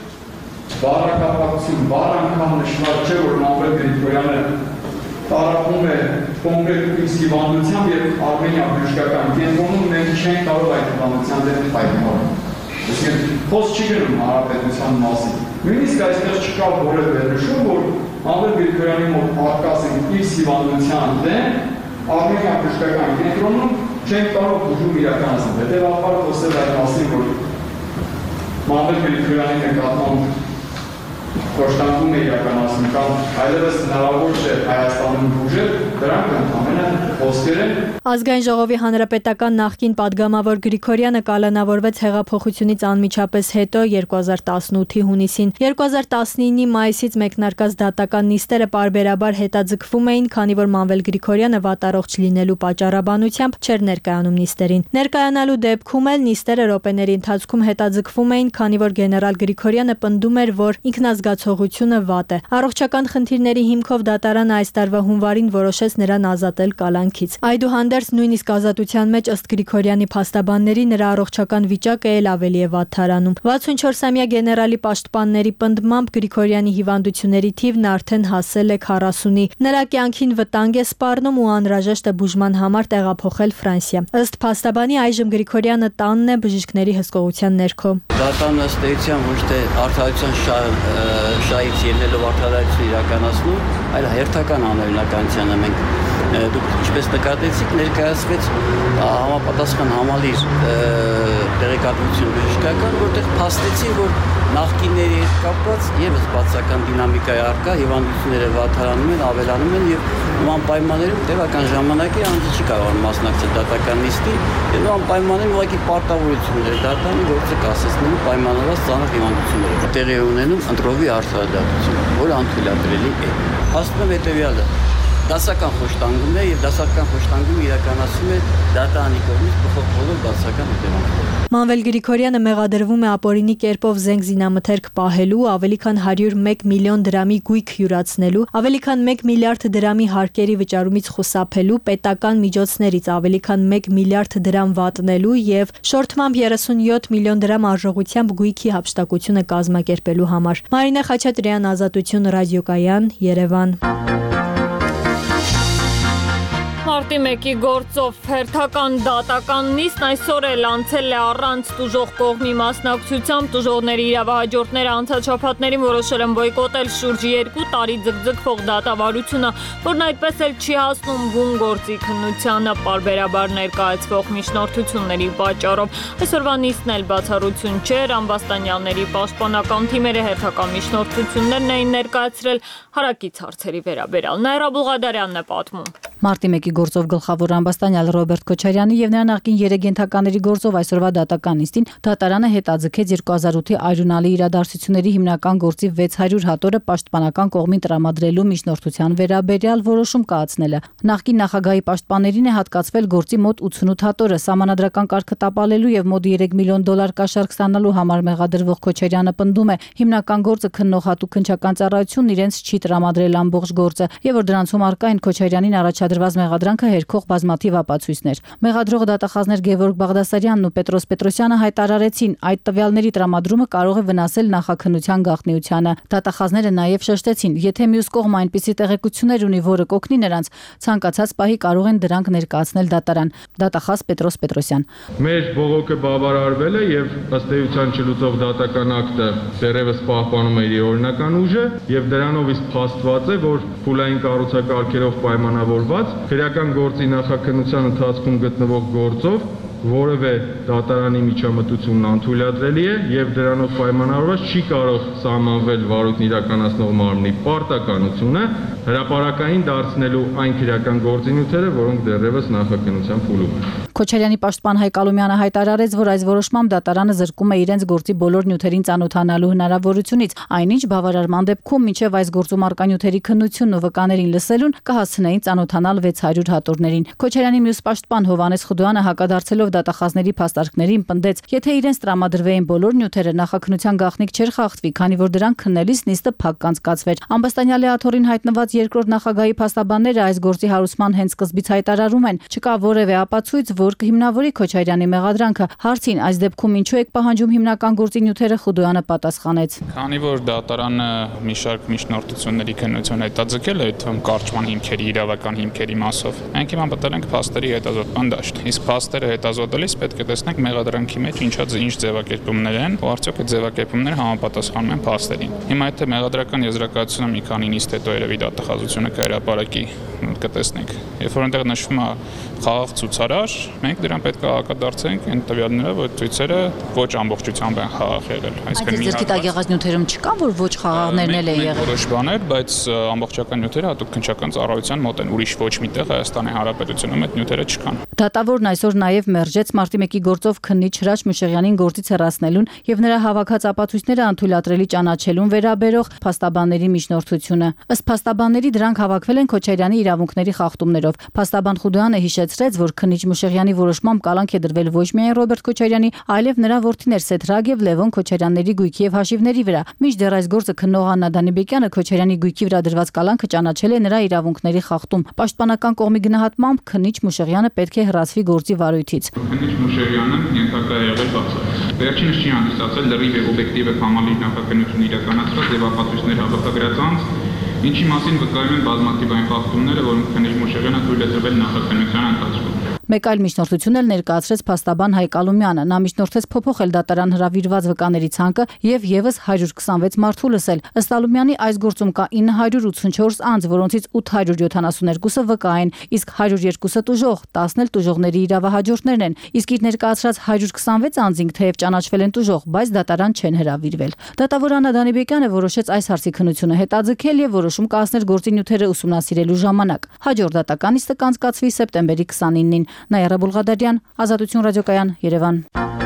բառակապակցություն, բառ անգամ նշված չէ, որ Մանվել Գրիգորյանը տարապում է կոնկրետ հիվանդությամբ եւ Արմենիա բժշկական կենտրոնում մենք չենք կարող այդ հիվանդության դեմ պայքարել։ Այսինքն խոսք չի գնում հանրապետության մասին։ Նույնիսկ այստեղ չկա որևէ նշում, որ Մանվել Գրիգորյանի մոտ արկասեն X հիվանդության դեմ Արմենիա բժշկական կենտրոնում չենք կարող բուժում իրականացնել։ Հետևաբար խոսել այդ մասին, որ Մանվել Գրիգորյանի նկատմամբ Կոշտանգում է իրականացնում կամ այլևս հնարավոր չէ Հայաստանում բուժել, դրանք ընդհանրապես խոսքեր են։ Ազգային ժողովի հանրապետական նախկին падգամավոր Գրիգորյանը կալանավորվեց հեղափոխությունից անմիջապես հետո երկու հազար տասնութի հունիսին։ երկու հազար տասնինի մայիսից մեկնարկած դատական նիստերը պարբերաբար հետաձգվում էին, քանի որ Մանվել Գրիգորյանը վատառողջ լինելու պատճառաբանությամբ չէր ներկայանում նիստերին։ Ներկայանալու դեպքում էլ նիստերը րոպեների ընթացքում հետաձգվում էին, քանի որ գեներալ Գրիգորյանը պնդում էր, որ ինքնազգացողությունը վատ է։ Առողջական խնդիրների հիմքով դատարանը այս տարվա հունվարին որոշեց նրան ազատել կալանքից։ Այդուհանդերձ նույնիսկ ազատության մեջ ըստ Գրիգորյանի փաստաբանների նրա առողջական վիճակը էլ ավելի է վատթարանում։ վաթսունչորսամյա գեներալի պաշտպանների պնդմամբ Գրիգորյանի հիվանդությունների թիվն արդեն հասել է քառասունի։ Նրա կյանքին վտանգ է սպառնում ու անհրաժեշտ է բուժման համար տեղափոխել Ֆրանսիա։ Ըստ փաստաբանի այժմ Գրիգորյանը տանն է բժիշկների հսկողության ներքո։ Դատան ըստ էության ոչ թե արդարության շահից ելնելով արդարություն իրականացնում, այլ հերթական անօրինականությանը մենք դուք ինչպես նկատեցիք ներկայացվեց համապատասխան համալիր տեղեկատվություն բժշկական, որտեղ փաստեցին, որ նախկինների հետ կապված եւս բացական դինամիկայի առկա, հիվանդությունները վատթարանում են, ավելանում են եւ նման պայմաններում տևական ժամանակի անձը չի կարող մասնակցել դատական նիստի, եւ նման պայմաններում ուղղակի պարտավորություններ դատանի գործը կասեցնելու պայմանավորված ծանր հիվանդությունները տեղի ունենում ընտրովի արդարադատություն, որը անթույլատրելի է։ Փաստում եմ հետեւյալը. դասական խոշտանգումն է եւ դասական խոշտանգումը իրականացվում է դատարանի կողմից փոխվելով դասական հետևանքով։ Մանվել Գրիգորյանը մեղադրվում է ապօրինի կերպով զենք զինամթերք պահելու, ավելի քան հարյուր մեկ միլիոն դրամի գույք յուրացնելու, ավելի քան մեկ միլիարդ դրամի հարկերի վճարումից խուսափելու, պետական միջոցներից ավելի քան մեկ միլիարդ դրամ վատնելու եւ շորթմամբ երեսունյոթ միլիոն դրամ արժողությամբ գույքի հափշտակությունը կազմակերպելու համար։ Մարինե Խաչատրյան, Ազատություն ռադիոկայան, Երևան։ Մարտի մեկի գործով հերթական դատական նիստն այսօր էլ անցել է առանց տուժող կողմի մասնակցությամբ։ Տուժողների իրավահաջորդները անցած շաբաթներին որոշել են բոյկոտել շուրջ երկու տարի ձգձգվող դատավարությունը, որն այդպես էլ չի հասնում բուն գործի քննությանը պարբերաբար ներկայացվող միջնորդությունների պատճառով։ Այսօրվա նիստն էլ բացառություն չէր, ամբաստանյանների պաշտպանական թիմերը հերթական միջնորդություններն էին ներկայացրել հարակից հարցերի վերաբերյալ։ Նաիրա Բուղադարյանն է պատմում։ Մարտի մեկի գործով գլխավոր ամբաստանյալ Ռոբերտ Քոչարյանի եւ նրա նախկին երեք ենթականների գործով այսօրվա դատական նիստին դատարանը հետաձգեց երկու հազար ութի այրունալի իրադարձությունների հիմնական գործի վեց հարյուր հատորը պաշտպանական կողմին տրամադրելու միջնորդության վերաբերյալ որոշում կայացնելը։ Նախկին նախագահի պաշտպաններին է հատկացվել գործի մոտ ութսունութ հատորը, սահմանադրական կարգը տապալելու եւ մոտ երեք միլիոն դոլար կաշառք ստանալու համար մեղադրվող Քոչարյանը պնդում է, հիմնական գործը քննող հատուկ քննչական ծառայությունն իրենց չի տրամադրել ամբողջ գործը եւ որ դրանցում առկա են Քոչարյանին առաջադրված մեղադրանքը հերքող բազմաթիվ ապացույցներ։ Մեղադրող դատախազներ Գևորգ Բաղդասարյանն ու Պետրոս Պետրոսյանը հայտարարեցին, այդ տվյալների տրամադրումը կարող է վնասել նախաքննության գաղտնիությանը։ Դատախազները նաև շեշտեցին, եթե մյուս կողմը այնպիսի տեղեկություններ ունի, որը կօգնի նրանց, ցանկացած պահի կարող են դրանք ներկայացնել դատարան։ Դատախազ Պետրոս Պետրոսյան։ Մեր բողոքը բավարարվել է եւ ըստ էության չլուծող դատական ակտը դեռևս պահպանում է իր օրինական ուժը եւ դրանով իսկ փաստված է, որ փուլային կառուցակարգերով պայմանավորված քրեական գործի նախաքննության ընթացքում գտնվող գործով որևէ դատարանի միջամտությունն անթույլատրելի է եւ դրանով պայմանավորված չի կարող սահմանվել վարույթն իրականացնող մարմնի պարտականությունը հրապարակային դարձնելու այն քրեական գործինյութերը, որոնք դեռևս նախաքննության փուլում են։ Քոչարյանի պաշտպան Հայկ Ալոմյանը հայտարարեց, որ այս որոշմամբ դատարանը զրկում է իրենց գործի բոլոր նյութերին ծանոթանալու հնարավորությունից, այնինչ բավարարման դեպքում մինչև այս գործում առկա նյութերի քննությունն ու վկաներին լսելուն կհասցնեին ծանոթանալ վեց հարյուր հատորներին։ Քոչարյանի մյուս պաշտպան Հովանես Խուդոյանը հակադարձելով դատախազների փաստարկներին պնդեց, եթե իրենց տրամադրվեին բոլոր նյութերը, նախաքննության գաղտնիք չէր խախտվի, քանի որ դրանք քննելիս նիստը փակ կանցկացվեր։ Ամբաստանյալի աթոռին հայտնված երկրորդ նախագահի փաստաբանները այս գործի հարուցման հենց սկզբից հայտարարում են, չկա որևէ ապացույց, որ կհիմնավորի Քոչարյանի մեղադրանքը։ Հարցին այս դեպքում ինչու եք պահանջում հիմնական գործի նյութերը, Խուդոյանը պատասխանեց. Քանի որ դատարանը մի շարք միջնորդությունների քննություն հետաձգել է, այդ կարճման հիմքերի, իրավական հիմքերի մասով, մենք հիմա մտել ենք փաստերի հետազոտման դաշտ։ Իսկ փաստերը հետազոտել հետազոտելիս պետք է տեսնենք մեղադրանքի մեջ ինչա ինչ ձևակերպումներ են, ու արդյոք այդ ձևակերպումները համապատասխանում են փաստերին։ Հիմա եթե մեղադրական եզրակացությունը մի քանի նիստ հետո երևի դատախազությունը կհրապարակի, կտեսնենք։ Երբ որ այնտեղ նշվում է խաղաղ ցուցարար, մենք դրան պետք է հակադարձենք այն տվյալներով, որ ցույցերը ոչ ամբողջությամբ են խաղաղ եղել։ Այսինքն մի հատ ագեղած նյութերում չկա, որ ոչ խաղաղներն էլ է եղել։ Որոշ բաներ, բայց ամբողջական նյութերը հատուկ քննչական ծառայության մոտ են, ուրիշ ոչ միտեղ Հայաստանի Հանրապետությունում այդ նյութերը չկան։ Դատավորն այսօր նաև մերժեց մարտի մեկի գործով քննիչ Հրաչ Մուշեղյանին գործից հեռացնելուն եւ նրա հավաքած ապացույցները անթույլատրելի ճանաչելուն վերաբերող փաստաբանների միջնորդությունը։ Ըստ փաստաբանների դրանք հավաքվել են Քոչարյանի իրավունքների խախտումներով։ Փաստաբան Խուդոյանը հիշեցրեց, որ քննիչ Մուշեղյանի որոշմամբ կալանք է դրվել ոչ միայն Ռոբերտ Քոչարյանի, այլև նրա որդիներ Սեդրակ եւ Լևոն Քոչարյանների գույքի եւ հաշիվների վրա։ Մինչդեռ այս գործը քննող Աննա Դանիբեկյանը Քոչարյանի գույքի վրա դրված կալանքը ճանաչել է նրա իրավունքների խախտում։ Պաշտպանական կողմի գնահատմամբ քննիչ Մուշեղյանը պետք է հեռացվի գործի վարույթից։ Քննիչ Մուշեղյանը ենթակա է եղել բացառ։ Վերջինս չի հանդիսացել լրիվ եւ օբյեկտիվ եւ համալիր նախաքննություն իրականացված եւ ապացույցներ հավաքագրած անձ, ինչի մասին վկայում են բազմաթիվ այն խախտումները, որոնք քննիչ Մուշեղյանը թույլ է տվել նախաքննության ընթացքում։ Մեկ այլ միջնորդություն էլ ներկայացրեց փաստաբան Հայկ Ալումյանը։ Նա միջնորդեց փոփոխել դատարան հրավիրված վկաների ցանկը եւ եւս հարյուր քսանվեց մարդու լսել։ Ըստ Ալումյանի այս գործում կա ինը հարյուր ութսունչորս անձ, որոնցից ութ հարյուր յոթանասուներկուսը վկա են, իսկ հարյուր երկուսը տուժող, տասն էլ տուժողների իրավահաջորդներն են։ Իսկ իր ներկայացրած հարյուր քսանվեց անձինք թեև ճանաչվել են տուժող, բայց դատարան չեն հրավիրվել։ Դատավոր Աննա Դանիբեկյանը որոշեց այս հարցի քննությունը հետաձգել եւ որոշում կայացնել գործի նյութերը ուսումնասիրելու ժամանակ։ Հաջորդ դատական նիստը կանցկացվի սեպտեմբերի քսանինին։ Նաիրա Բուլղադարյան, Ազատություն ռադիոկայան, Երևան։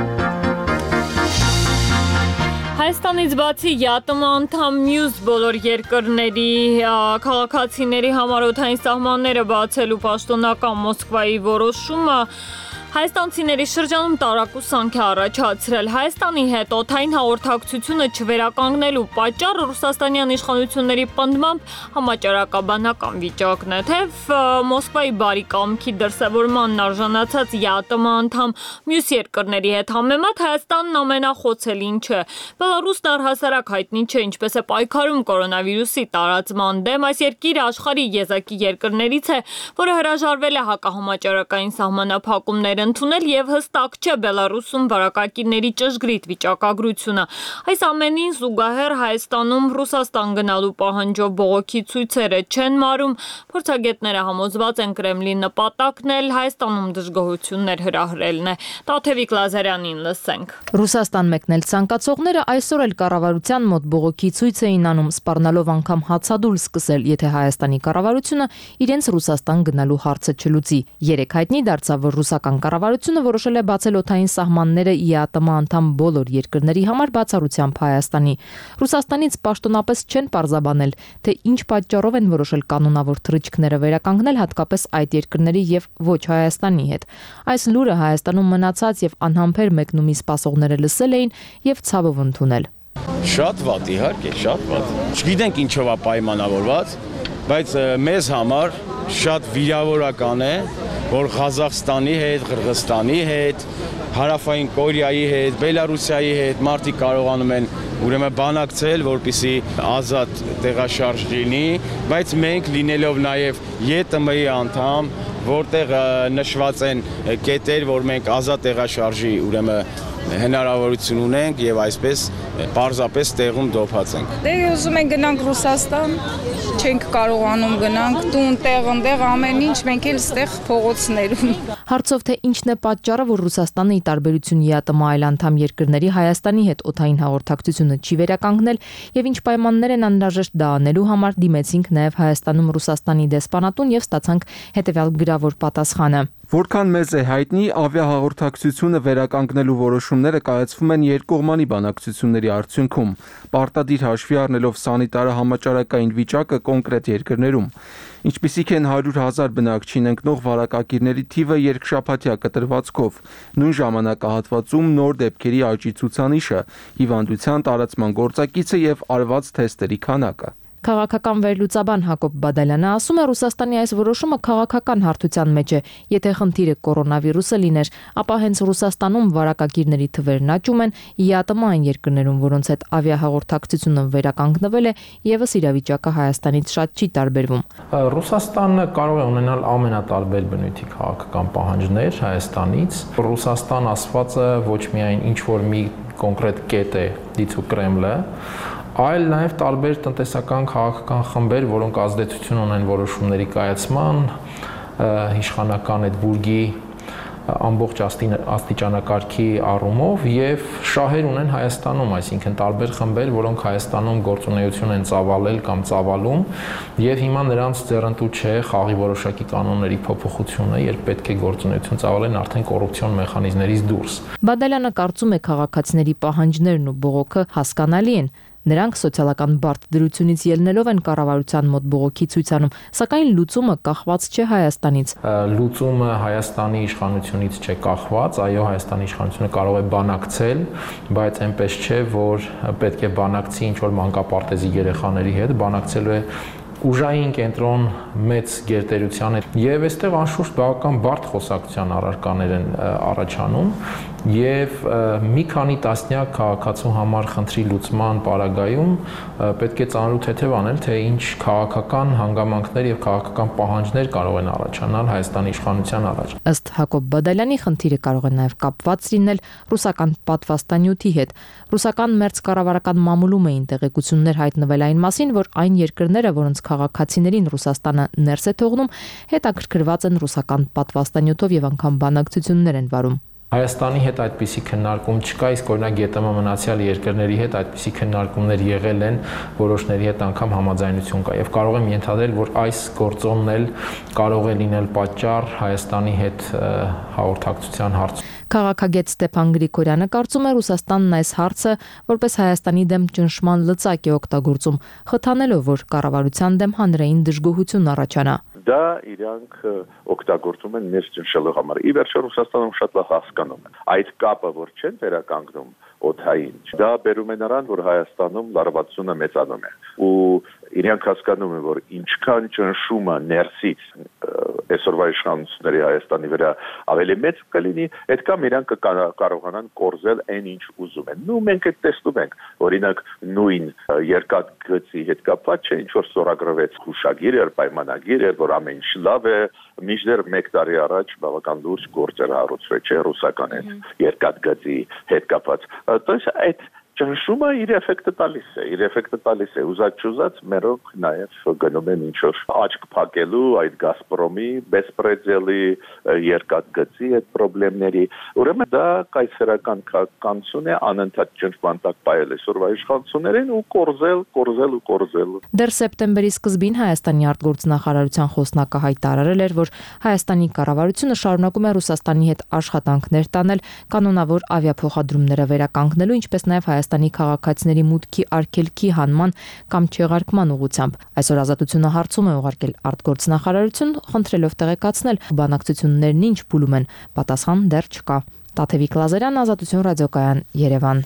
Հայաստանից բացի ԵԱՏՄ անդամ մյուս բոլոր երկրների քաղաքացիների համառոթային սահմանները բացելու պաշտոնական Մոսկվայի որոշումը հայաստանցիների շրջանում տարակուսանք է առաջացրել։ Հայաստանի հետ օդային հաղորդակցությունը չվերականգնելու պատճառը ռուսաստանյան իշխանությունների պնդմամբ համաճարակաբանական վիճակն է, թեև Մոսկվայի բարի կամքի դրսևորմանն արժանացած ԵԱՏՄ անդամ մյուս երկրների հետ համեմատ Հայաստանն ամենախոցելին չէ։ Բելարուսն առհասարակ հայտնի չէ ինչպես է պայքարում կորոնավիրուսի տարածման դեմ։ Այս երկիրը աշխարհի եզակի երկրներից է, որը հրաժարվել է հակահամաճարակային սահմանափակումներ ընդունել եւ հստակ չէ Բելարուսում վարակագիրների ճշգրիտ վիճակագրությունը։ Այս ամենին զուգահեռ Հայաստանում Ռուսաստան գնալու պահանջով բողոքի ցույցերը չեն մարում, փորձագետները համոզված են Կրեմլի նպատակն էլ Հայաստանում դժգոհություններ հրահրելն է։ Տաթևիկ Լազարյանին լսենք։ Ռուսաստան մեկնել ցանկացողները այսօր էլ կառավարության մոտ բողոքի ցույց էին անում, սպառնալով անգամ հացադուլ սկսել, եթե Հայաստանի կառավարությունը իրենց Ռուսաստան գնալու հարցը չլուծի։ Երեք հայտնի դարձավ, որ ռուսական կառավարությունը որոշել է բացել օդային սահմանները ԵԱՏՄ անդամ բոլոր երկրների համար բացառությամբ Հայաստանի։ Ռուսաստանից պաշտոնապես չեն պարզաբանել, թե ինչ պատճառով են որոշել կանոնավոր թռիչքները վերականգնել հատկապես այդ երկրների եւ ոչ Հայաստանի հետ։ Այս լուրը Հայաստանում մնացած եւ անհամբեր մեկնումի սպասողները լսել էին եւ ցավով ընդունել։ Շատ վատ, իհարկե, շատ վատ։ Չգիտենք ինչով է պայմանավորված, բայց մեզ համար շատ վիրավորական է, որ Ղազախստանի հետ, Qırğızstani հետ, Հարավային Կորեայի հետ, Բելարուսիայի հետ մարդիկ կարողանում են ուրեմն բանակցել, որպեսզի ազատ տեղաշարժ լինի, բայց մենք լինելով նաև ԵՏՄ-ի անդամ, որտեղ նշված են կետեր, որ մենք ազատ տեղաշարժի ուրեմն հնարավորություն ունենք եւ այսպես պարզապես տեղում դոփած ենք։ Դե ուզում ենք գնանք Ռուսաստան, չենք կարողանում գնանք տուն, տեղ, ընդեղ ամեն ինչ, մենք էլ ստեղ փողոցներում։ Հարցով թե ինչն է պատճառը, որ Ռուսաստանը ի տարբերություն ԵԱՏՄ այլ անդամ երկրների Հայաստանի հետ օդային հաղորդակցությունը չի վերականգնել եւ ինչ պայմաններ են անհրաժեշտ դա անելու համար, դիմեցինք նաեւ Հայաստանում Ռուսաստանի դեսպանատուն եւ ստացանք հետեւյալ գրավոր պատասխանը։ Որքան մեզ է հայտնի, ավիահաղորդակցությունը վերականգնելու որոշումները կայացվում են երկկողմանի բանակցությունների արդյունքում, պարտադիր հաշվի առնելով սանիտարը համաճարակային վիճակը կոնկրետ երկրներում, ինչպիսիք են հարյուր հազար բնակչին ընկնող վարակագիրների թիվը երկշաբաթյա կտրվածքով, նույն ժամանակահատվածում նոր դեպքերի աճի ցուցանիշը, հիվանդության տարածման գործակիցը եւ արված թեստերի քանակը։ Քաղաքական վերլուծաբան Հակոբ Բադալյանը ասում է, Ռուսաստանի այս որոշումը քաղաքական հարթության մեջ է։ Եթե խնդիրը կորոնավիրուսը լիներ, ապա հենց Ռուսաստանում վարակագիրների թվերն աճում են, ԵԱՏՄ այն երկրներում, որոնց հետ ավիահաղորդակցությունը վերականգնվել է, եւս իրավիճակը Հայաստանից շատ չի տարբերվում։ Ռուսաստանը կարող է ունենալ ամենատարբեր բնույթի քաղաքական պահանջներ Հայաստանից։ Ռուսաստան ասվածը ոչ միայն ինչ որ մի կոնկրետ կետ է դիցու Կրեմլը, այլ նաև տարբեր տնտեսական քաղաքական խմբեր, որոնք ազդեցություն ունեն որոշումների կայացման, իշխանական այդ բուրգի ամբողջ աստիճանակարգի առումով եւ շահեր ունեն Հայաստանում, այսինքն տարբեր խմբեր, որոնք Հայաստանում գործունեություն են ծավալել կամ ծավալում եւ հիմա նրանց ձեռնտու չէ խաղի որոշակի կանոնների փոփոխությունը, երբ պետք է գործունեություն ծավալեն արդեն կոռուպցիոն մեխանիզմներից դուրս։ Բադալյանը կարծում է, քաղաքացիների պահանջներն ու բողոքը հասկանալի են։ Նրանք սոցիալական բարդ դրությունից ելնելով են կառավարության մոտ բողոքի ցույցանում, սակայն լուծումը կախված չէ Հայաստանից։ Լուծումը Հայաստանի իշխանությունից չէ կախված, այո, Հայաստանի իշխանությունը կարող է բանակցել, բայց այնպես չէ, որ պետք է բանակցի ինչ որ մանկապարտեզի երեխաների հետ, բանակցելու է ուժային կենտրոն մեծ գերտերության հետ եւ այստեղ անշուշտ բավական բարդ խոսակցության առարկաներ են առաջանում եւ մի քանի տասնյակ քաղաքացու համար խնդրի լուծման պարագայում պետք է ծանոթ թեթև անել, թե ինչ քաղաքական հանգամանքներ եւ քաղաքական պահանջներ կարող են առաջանալ Հայաստանի իշխանության առաջ։ Ըստ Հակոբ Բադալյանի խնդիրը կարող է նաեւ կապված լինել ռուսական պատվաստանյութի հետ։ Ռուսական մերձ կառավարական մամուլում էին տեղեկություններ հայտնվել այն մասին, որ այն երկրները, որոնց քաղաքացիներին Ռուսաստանը ներս է թողնում, հետաքրքրված են ռուսական պատվաստանյութով եւ անգամ բանակցություններ են վարում։ Հայաստանի հետ այդպիսի քննարկում չկա, իսկ օրինակ ԵՏՄ մնացյալ երկրների հետ այդպիսի քննարկումներ եղել են, որոշների հետ անգամ համաձայնություն կա եւ կարող եմ ենթադրել, որ այս գործոնն էլ կարող է լինել պատճառ Հայաստանի հետ հաղորդակցության հարցում։ Քաղաքագետ Ստեփան Գրիգորյանը կարծում է, Ռուսաստանն այս հարցը որպես Հայաստանի դեմ ճնշման լծակ է օգտագործում, խթանելով, որ կառավարության դեմ հանրային դժգոհություն առաջանա։ Դա իրանք օգտագործում են մեզ ճնշելու համար։ Ի վերջո Ռուսաստանում շատ լավ հասկանում են այդ կապը, որ չեն վերականգնում օդային։ Դա բերում է նրան, որ Հայաստանում լարվածությունը մեծանում է ու իրանք հասկանում են, որ ինչքան ճնշումը ներսից այսօրվա իշխանությունների Հայաստանի վրա ավելի մեծ կլինի, այդքան իրանք կարողանան կորզել այն ինչ ուզում են։ Նու մենք այդ տեսնում ենք, օրինակ նույն երկաթգծի հետ կապված չէ, ինչ որ ստորագրվեց հուշագիր էր, պայմանագիր էր, որ ամեն ինչ լավ է, մինչդեռ մեկ տարի առաջ բավական լուրջ գործեր հարուցվել չէ ռուսական այդ երկաթգծի հետ կապված։ Տոյս այդ ճնշումը իր էֆեկտը տալիս է, իր էֆեկտը տալիս է, ուզած չուզած մերոնք նաև գնում են ինչ-որ աչք փակելու այդ Գազպրոմի բեսպրեդելի երկաթգծի այդ խնդիրների։ Ուրեմն դա կայսերական քաղաքականություն է, անընդհատ ճնշման տակ պայել այսօրվա իշխանություններին ու կորզել, կորզել ու կորզել։ Դեռ սեպտեմբերի սկզբին Հայաստանի արտգործնախարարության խոսնակը հայտարարել էր, որ Հայաստանի կառավարությունը շարունակում է Ռուսաստանի հետ աշխատանքներ տանել կանոնավոր ավիափոխադրումները վերականգնելու, ինչպես նաև Հայաստանի քաղաքացիների մուտքի արգելքի հանման կամ չեղարկման ուղղությամբ։ Այսօր Ազատությունը հարցում է ուղարկել արտգործնախարարություն, խնդրելով տեղեկացնել բանակցություններն ինչ փուլում են։ Պատասխան դեռ չկա։ Տաթևիկ Լազարյան, Ազատություն ռադիոկայան, Երևան։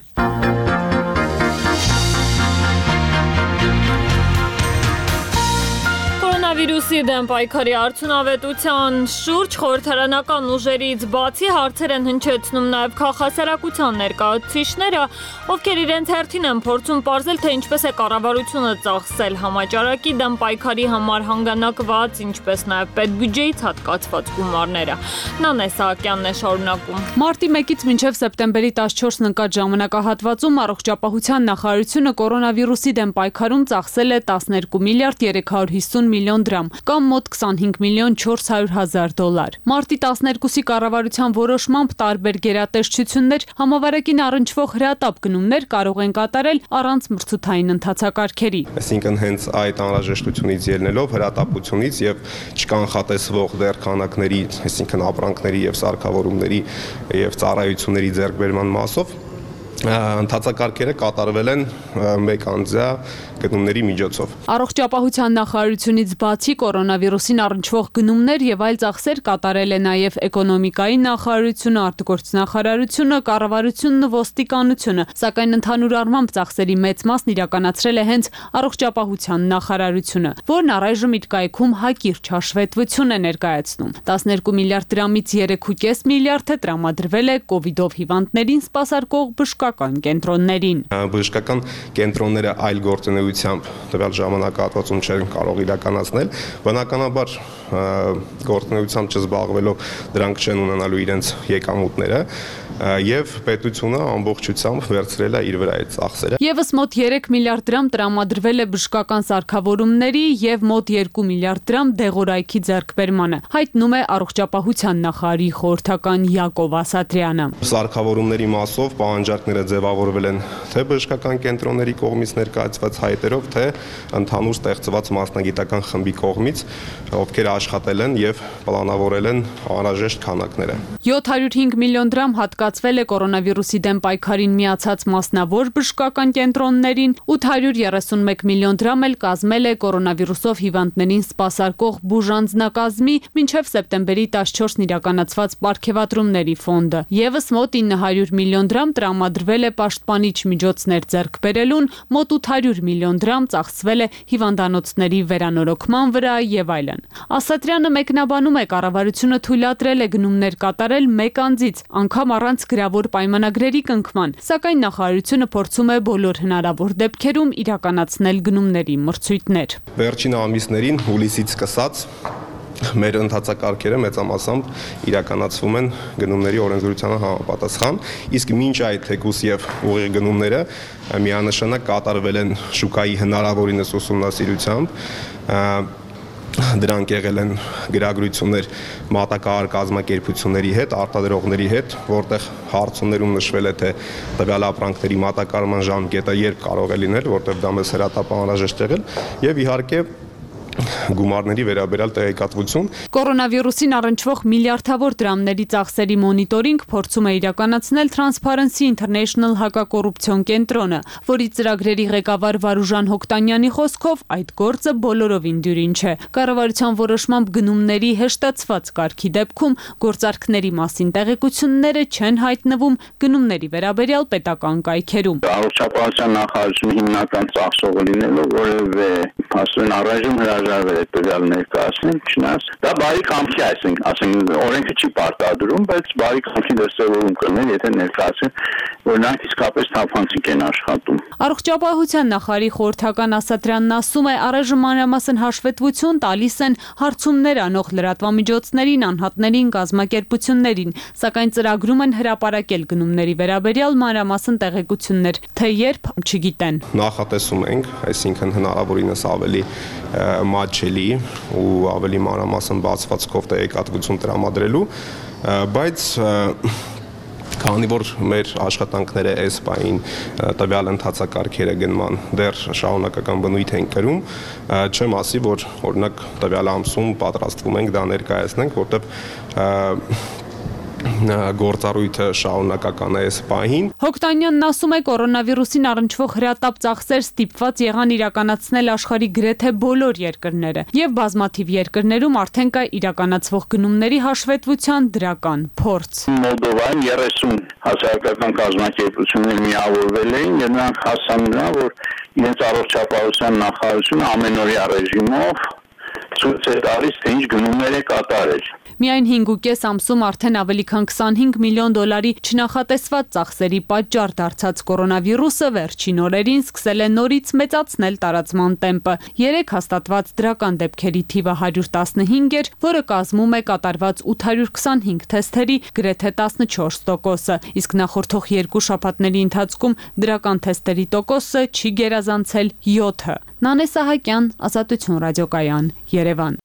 Կորոնավիրուսի դեմ պայքարի արդյունավետության շուրջ խորհրդարանական ուժերից բացի հարցեր են հնչեցնում նաև քաղաքասարակության ներկայացուցիչները, ովքեր իրենց հերթին են փորձում պարզել, թե ինչպես է կառավարությունը ծախսել համաճարակի դեմ պայքարի համար հանգանակված, ինչպես նաև պետբյուջեից հատկացված գումարները։ Նանե Սահակյանն է շարունակում։ Մարտի մեկից մինչև սեպտեմբերի տասնչորսն ընկած ժամանակահատվածում առողջապահության նախարարությունը կորոնավիրուսի դեմ պայքարում ծախսել է տասներկու միլիարդ երեք հարյուր հիսուն միլիոն դրամ, կամ մոտ քսանհինգ միլիոն չորս հարյուր հազար դոլար։ Մարտի տասներկուսի կառավարության որոշմամբ տարբեր գերատեսչություններ համավարակին առնչվող հրատապ գնումներ կարող են կատարել առանց մրցութային ընթացակարգերի։ Այսինքն հենց այդ անհրաժեշտությունից ելնելով հրատապությունից եւ չկանխատեսվող դեռ քանակների, այսինքն ապրանքների եւ սարքավորումների եւ ծառայությունների ձեռքբերման մասով ընթացակարգերը կատարվել են մեկ անձյա գնումների միջոցով։ Առողջապահության նախարարությունից բացի կորոնավիրուսին առնչվող գնումներ եւ այլ ծախսեր կատարել է նաեւ էկոնոմիկայի նախարարությունը, արտգործնախարարությունը, կառավարությունն ու ոստիկանությունը, սակայն ընդհանուր առմամբ ծախսերի մեծ մասն իրականացրել է հենց առողջապահության նախարարությունը, որն առայժմ իր կայքում հակիրճ հաշվետվություն է ներկայացնում։ տասներկու միլիարդ դրամից երեք կόμμα պենս միլիարդը տրամադրվել է կոവിഡ്ով հիվանդներին սպասարկող բժշկական կենտրոններին։ Բժշկական կենտրոնները այլ գործունեությամբ տվյալ ժամանակահատվածում չեն կարող իրականացնել, բնականաբար գործունեությամբ չզբաղվելով դրանք չեն ունենալու իրենց եկամուտները եւ պետությունը ամբողջությամբ վերցրել է իր վրա այդ ծախսերը։ Եվս մոտ երեք միլիարդ դրամ տրամադրվել է բժշկական սարքավորումների եւ մոտ երկու միլիարդ դրամ դեղորայքի ձեռքբերմանը, հայտնում է առողջապահության նախարարի խորհրդական Յակով Ասատրյանը։ Սարքավորումների մասով պահանջարկները ձևավորվել են թե բժշկական կենտրոնների կողմից ներկայացված հայտերով, թե ընդհանուր ստեղծված մասնագիտական խմբի կողմից, ովքեր աշխատել են եւ պլանավորել են անհրաժեշտ քանակները։ յոթ հարյուր հինգ միլիոն դրամ հատկացվել է կորոնավիրուսի դեմ պայքարին միացած մասնավոր բժշկական կենտրոններին, ութ հարյուր երեսունմեկ միլիոն դրամ էլ կազմել է կորոնավիրուսով հիվանդներին սպասարկող բուժանձնակազմի մինչև սեպտեմբերի տասնչորսն իրականացված պարգևատրումների ֆոնդը։ Եվս մոտ ինը հարյուր միլիոն դրամ տրամադրվել է պաշտպանիչ միջոցներ ձեռք բերելուն, մոտ ութ հարյուր միլիոն դրամ ծախսվել է հիվանդանոցների վերանորոգման վրա եւ այլն։ Ասատրյանը մեկնաբանում է, կառավարությունը թույլատրել է գնումներ կատարել մեկ անձից, անգամ առանց գրավոր պայմանագրերի կնքման, սակայն նախարարությունը փորձում է բոլոր հնարավոր դեպքերում իրականացնել գնումների մրցույթներ։ Վերջին ամիսներին հուլիսից սկսած մեր ընթացակարգերը մեծամասամբ իրականացվում են գնումների օրենսդրությանը համապատասխան, իսկ մինչ այդ թեկուս եւ ուղիղ գնումները միանշանակ կատարվել են շուկայի հնարավորինս ուսումնասիրությամբ, դրանք եղել են գրագրություններ մատակարար կազմակերպությունների հետ, արտադրողների հետ, որտեղ հարցումներում նշվել է թե տվյալ ապրանքների մատակարարման ժամկետը երբ կարող է լինել, որտեղ դա մեզ հրատապ անհրաժեշտ եղել, եւ իհարկե գումարների վերաբերյալ տեղեկատվություն։ Կորոնավիրուսին առնչվող միլիարդավոր դրամների ծախսերի մոնիտորինգ փորձում է իրականացնել Transparency International հակակոռուպցիոն կենտրոնը, որի ծրագրերի ղեկավար Վարուժան Հոկտանյանի խոսքով այդ գործը բոլորովին դյուրին չէ։ Կառավարության որոշմամբ գնումների հեշտացված կարգի դեպքում գործարքների մասին տեղեկությունները չեն հայտնվում գնումների վերաբերյալ պետական կայքերում։ Առողջապահության նախարարությունը հիմնական ծախսողը լինելով որևէ փաստորեն առայժմ հրաժարվել է տվյալ ներկայացնել, չնայած դա բարի կամքի, այսինքն, ասենք օրենքը չի պարտադրում, բայց բարի կամքի դրսևորում կլներ, եթե ներկայացեն, որ նրանք իսկապես թափանցիկ են աշխատում։ Առողջապահության նախարարի խորհրդական Ասատրյանն ասում է, առայժմ մանրամասն հաշվետվություն տալիս են հարցումներ անող լրատվամիջոցներին, անհատներին, կազմակերպություններին, սակայն ծրագրում են հրապարակել գնումների վերաբերյալ մանրամասն տեղեկություններ, թե երբ չգիտեն։ Նախատեսում ենք, այսինքն հնարավորինս ավելի մատչելի ու ավելի մանրամասն բացվածքով տեղեկատվություն տրամադրելու, բայց քանի որ մեր աշխատանքները այս պահին տվյալ ընթացակարգերը գնման դեռ շարունակական բնույթ են կրում, չեմ ասի, որ օրինակ տվյալ ամսում պատրաստվում ենք դա ներկայացնենք, որտեղ գործառույթը շարունակական է այս պահին։ Հոկտանյանն ասում է, կորոնավիրուսին առնչվող հրատապ ծախսեր ստիպված եղան իրականացնել աշխարհի գրեթե բոլոր երկրները, եւ բազմաթիվ երկրներում արդեն կա իրականացվող գնումների հաշվետվության դրական փորձ։ Մոլդովայում երեսուն հասարակական կազմակերպություններ միավորվել էին եւ նրանք հասան նրան, որ իրենց առողջապահության նախարարությունը ամենօրյա ռեժիմով ցույց է տալիս, թե ինչ գնումներ է կատարել։ Միայն հինգ ու կես ամսում արդեն ավելի քան քսանհինգ միլիոն դոլարի չնախատեսված ծախսերի պատճառ դարձած կորոնավիրուսը վերջին օրերին սկսել է նորից մեծացնել տարածման տեմպը։ Երեք հաստատված դրական դեպքերի թիվը հարյուր տասնհինգ էր, որը կազմում է կատարված ութ հարյուր քսանհինգ թեստերի գրեթե տասնչորս տոկոսը, իսկ նախորդող երկու շաբաթների ընթացքում դրական թեստերի տոկոսը չի գերազանցել յոթը։ Նանե Սահակյան, Ազատություն ռադիոկայան, Երևան։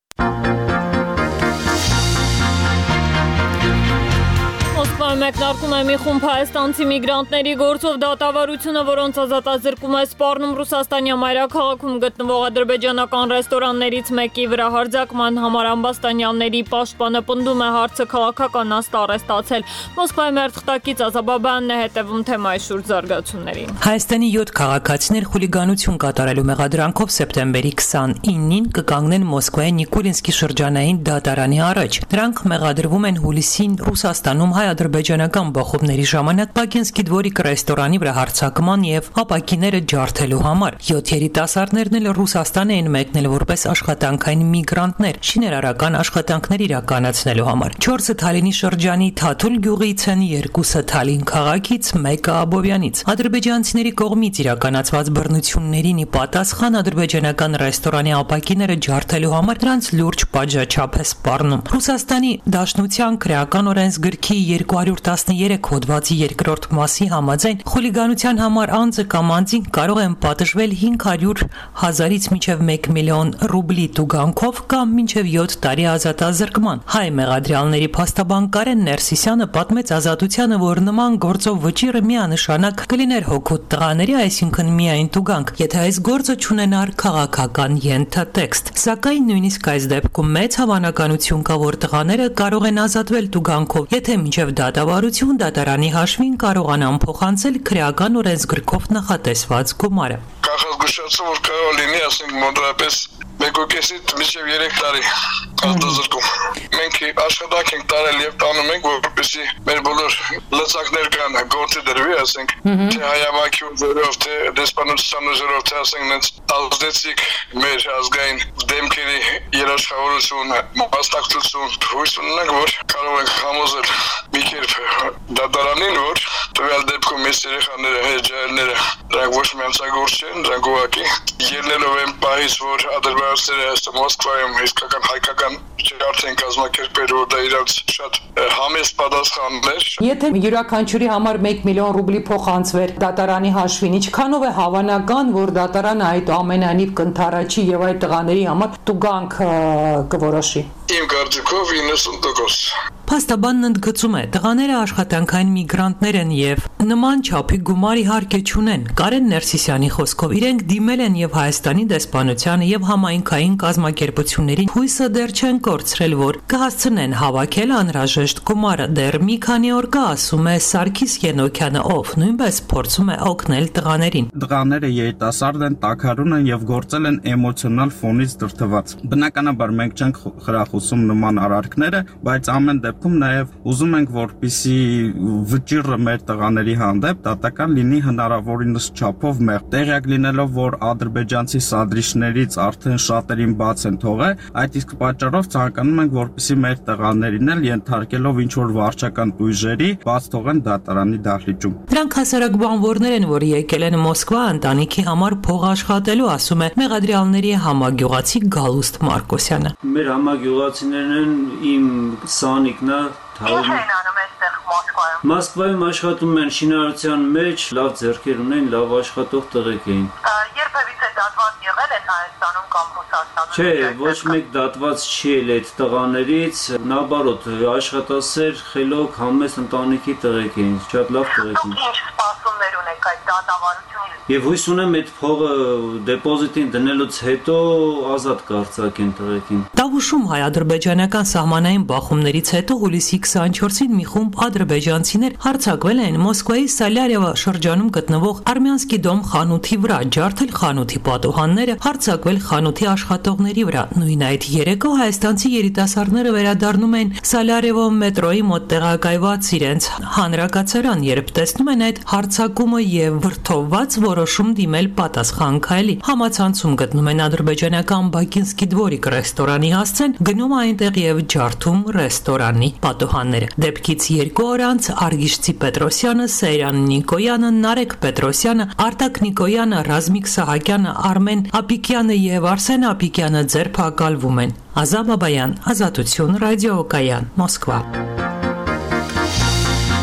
մեկնարկում է մի խումբ հայաստանցի միգրանտների գործով դատավարությունը, որոնց ազատազրկում է սպառնում Ռուսաստանի մայրաքաղաքում գտնվող ադրբեջանական ռեստորաններից մեկի վրա հարձակման համար ամբաստանյանների պաշտպանը պնդում է հարցը քաղաքական աստառ է ստացել։ Մոսկվայի մերթխտակից Ազաբաբյանն է հետևում թեմայի շուրջ զարգացումներին։ Հայաստանի յոթ քաղաքացիներ խուլիգանություն կատարելու մեղադրանքով սեպտեմբերի քսանինին կկանգնեն Մոսկվայի Նիկոլինսկի շրջանային դատարանի առաջ։ Նրանք մեղադրվում են հուլիսին Ռուսաստանում հայ-ադրբեջանական բախումների ժամանակ Բակինսկի դվորիկ ռեստորանի վրա հարձակման եւ ապակիները ջարդելու համար։ յոթ երիտասարդներն էլ Ռուսաստան էին մեկնել որպես աշխատանքային միգրանտներ, շինարարական աշխատանքներ իրականացնելու համար։ չորսը Թալինի շրջանի Թաթուլ գյուղից են, երկուսը Թալին քաղաքից, մեկը Աբովյանից։ Ադրբեջանցիների կողմից իրականացված բռնություններին ի պատասխան ադրբեջանական ռեստորանի ապակիները ջարդելու համար նրանց լուրջ պատժաչափ է սպառնում։ Ռուսաստանի Դաշնության քրեական օրենսգրքի երկու հարյուր տասներեք հոդվածի երկրորդ մասի համաձայն խուլիգանության համար անձը կամ անձին կարող են պատժվել հինգ հարյուր հազարից մինչև մեկ միլիոն ռուբլի տուգանքով կամ մինչև յոթ տարի ազատազրկման։ Հայ մեղադրյալների փաստաբան Կարեն Ներսիսյանը պատմեց Ազատությանը, որ նման գործով վճիռը միանշանակ կլիներ հոգուտ տղաների, այսինքն միայն տուգանք, եթե այս գործը չունենար քաղաքական ենթատեքստ։ Սակայն նույնիսկ այս դեպքում մեծ հավանականություն կա, որ տղաները կարող են ազատվել տուգանքով, եթե մինչև դատավարություն դատարանի հաշվին կարողանան փոխանցել քրեական օրենսգրքով նախատեսված գումարը։ Կանխազգուշացում, որ կարող լինի, ասենք մոտավորապես մեկուկեսից մինչև երեք տարի ազատազրկում։ Մենք աշխատանք ենք տարել եւ տանում ենք, որպեսզի մեր բոլոր լծակներ կան գործի դրվի, ասենք, թե հայամակի ուժերով, թե դեսպանության ուժերով, թե ասենք նենց ազդեցիկ մեր ազգային դեմքերի երաշխավորություն, մասնակցություն, հույս ունենք, որ կարող ենք համոզել մի կերպ դատարանին, որ տվյալ դեպքում մեր երեխաները, հեջայելները, դրանք ոչ միանցագործ չեն, դրանք ուղղակի ելնելով են պահից, որ ադրբեջանցիները հստակ Մոսկվայում իսկական հայկական ջարդ են կազմակերպել, որ դա իրաց շատ համեստ պատասխաններ։ Եթե յուրաքանչյուրի համար մեկ միլիոն ռուբլի փոխանցվեր դատարանի հաշվին, ինչքանով է հավանական, որ դատարանը այդ ամենանիվ կընթառաջի եւ այդ տղաների համար տուգանք կորոշի։ Իմ կարծիքով իննսուն տոկոս։ Փաստաբանն ընդգծում է, տղաները աշխատանքային միգրանտներ են եւ նման չափի գումար իհարկե չունեն։ Կարեն Ներսիսյանի խոսքով իրենք դիմել են եւ Հայաստանի դեսպանությանը եւ համայնքային կազմակերպություններին, հույսը դեռ չեն կորցրել, որ կհասցնեն հավաքել անհրաժեշտ գումարը։ Դեռ մի քանի օր կա, ասում է Սարգիս Ենոքյանը, ով նույնպես փորձում է օգնել տղաներին։ Տղաները երիտասարդ են, տաքարուն են եւ գործել են էմոցիոնալ ֆոնից դրդված։ Բնականաբար մենք չենք խրախուսում նման արարքները, բայց ամեն դեպքում նաեւ ուզում ենք, որպեսզի վճիռը մեր տղաների հանդեպ դատական լինի հնարավորինս չափով մեղ։ Տեղյակ լինելով, որ ադրբեջանցի սադրիչներից արդեն շատերին բաց են թողել, այդ իսկ պատճառով ցանկանում ենք, որպեսզի մեր տղաներին էլ ենթարկելով ինչ որ վարչական ուժերի բաց թողեն դատարանի դահլիճում։ Նրանք հասարակ բանվորներ են, որ եկել են Մոսկվա ընտանիքի համար փող աշխատելու, ասում է մեղադրյալների համագյուղացի Գալուստ Մարկոսյանը։ Մեր համագյուղացիներն են, իմ սանիկն է, Ինչ են անում այստեղ Մոսկվայում։ Մոսկվայում աշխատում են շինարարության մեջ, լավ ձեռքեր ունեն, լավ աշխատող տղեկ էին։ Երբևիցե դատված եղել են Հայաստանում կամ Ռուսաստանում։ Չէ, ոչ մեկ դատված չի ել այդ տղաներից, նաբարոտ աշխատասեր, խելոք, համեստ ընտանիքի տղեկ էին, շատ լավ տղեկ էին։ Ինչ սպասումներ ունեք այդ դատավարությունից։ Եվ հույս ունեմ այդ փողը դեպոզիտին դնելուց հետո ազատ կարձակեն տղեկին։ Տավուշում հայ-ադրբեջանական սահմանային բախումներից հետո հուլիսի քսանչորսին մի խումբ ադրբեջանցիներ հարձակվել են Մոսկվայի Սալյարևա շրջանում գտնվող Արմյանսկի դոմ խանութի վրա, ջարդել խանութի պատուհանները, հարձակվել խանութի աշխատողների վրա։ Նույն այդ երեկո հայաստանցի երիտասարդները վերադառնում են Սալյարևո մետրոյի մոտ տեղակայված իրենց հանրակացարան, երբ տեսնում են այդ հարձակումը եւ վրդովված որոշում դիմել պատասխան քայլի։ Համացանցում գտնում են ադրբեջանական Բակինսկի դվորիկ ռեստորանի հասցեն, գնում այնտեղ եւ ջարդում ռեստորանի պատուհանները։ Դեպքից երկու օր անց Արգիշցի Պետրոսյանը, Սեյրան Նիկոյանը, Նարեկ Պետրոսյանը, Արտակ Նիկոյանը, Ռազմիկ Սահակյանը, Արմեն Ապիկյանը եւ Արսեն Ապիկյանը ձերբակալվում են։ Ազատ Բաբայան, Ազատություն, Ռադիոկայան, Մոսկվա։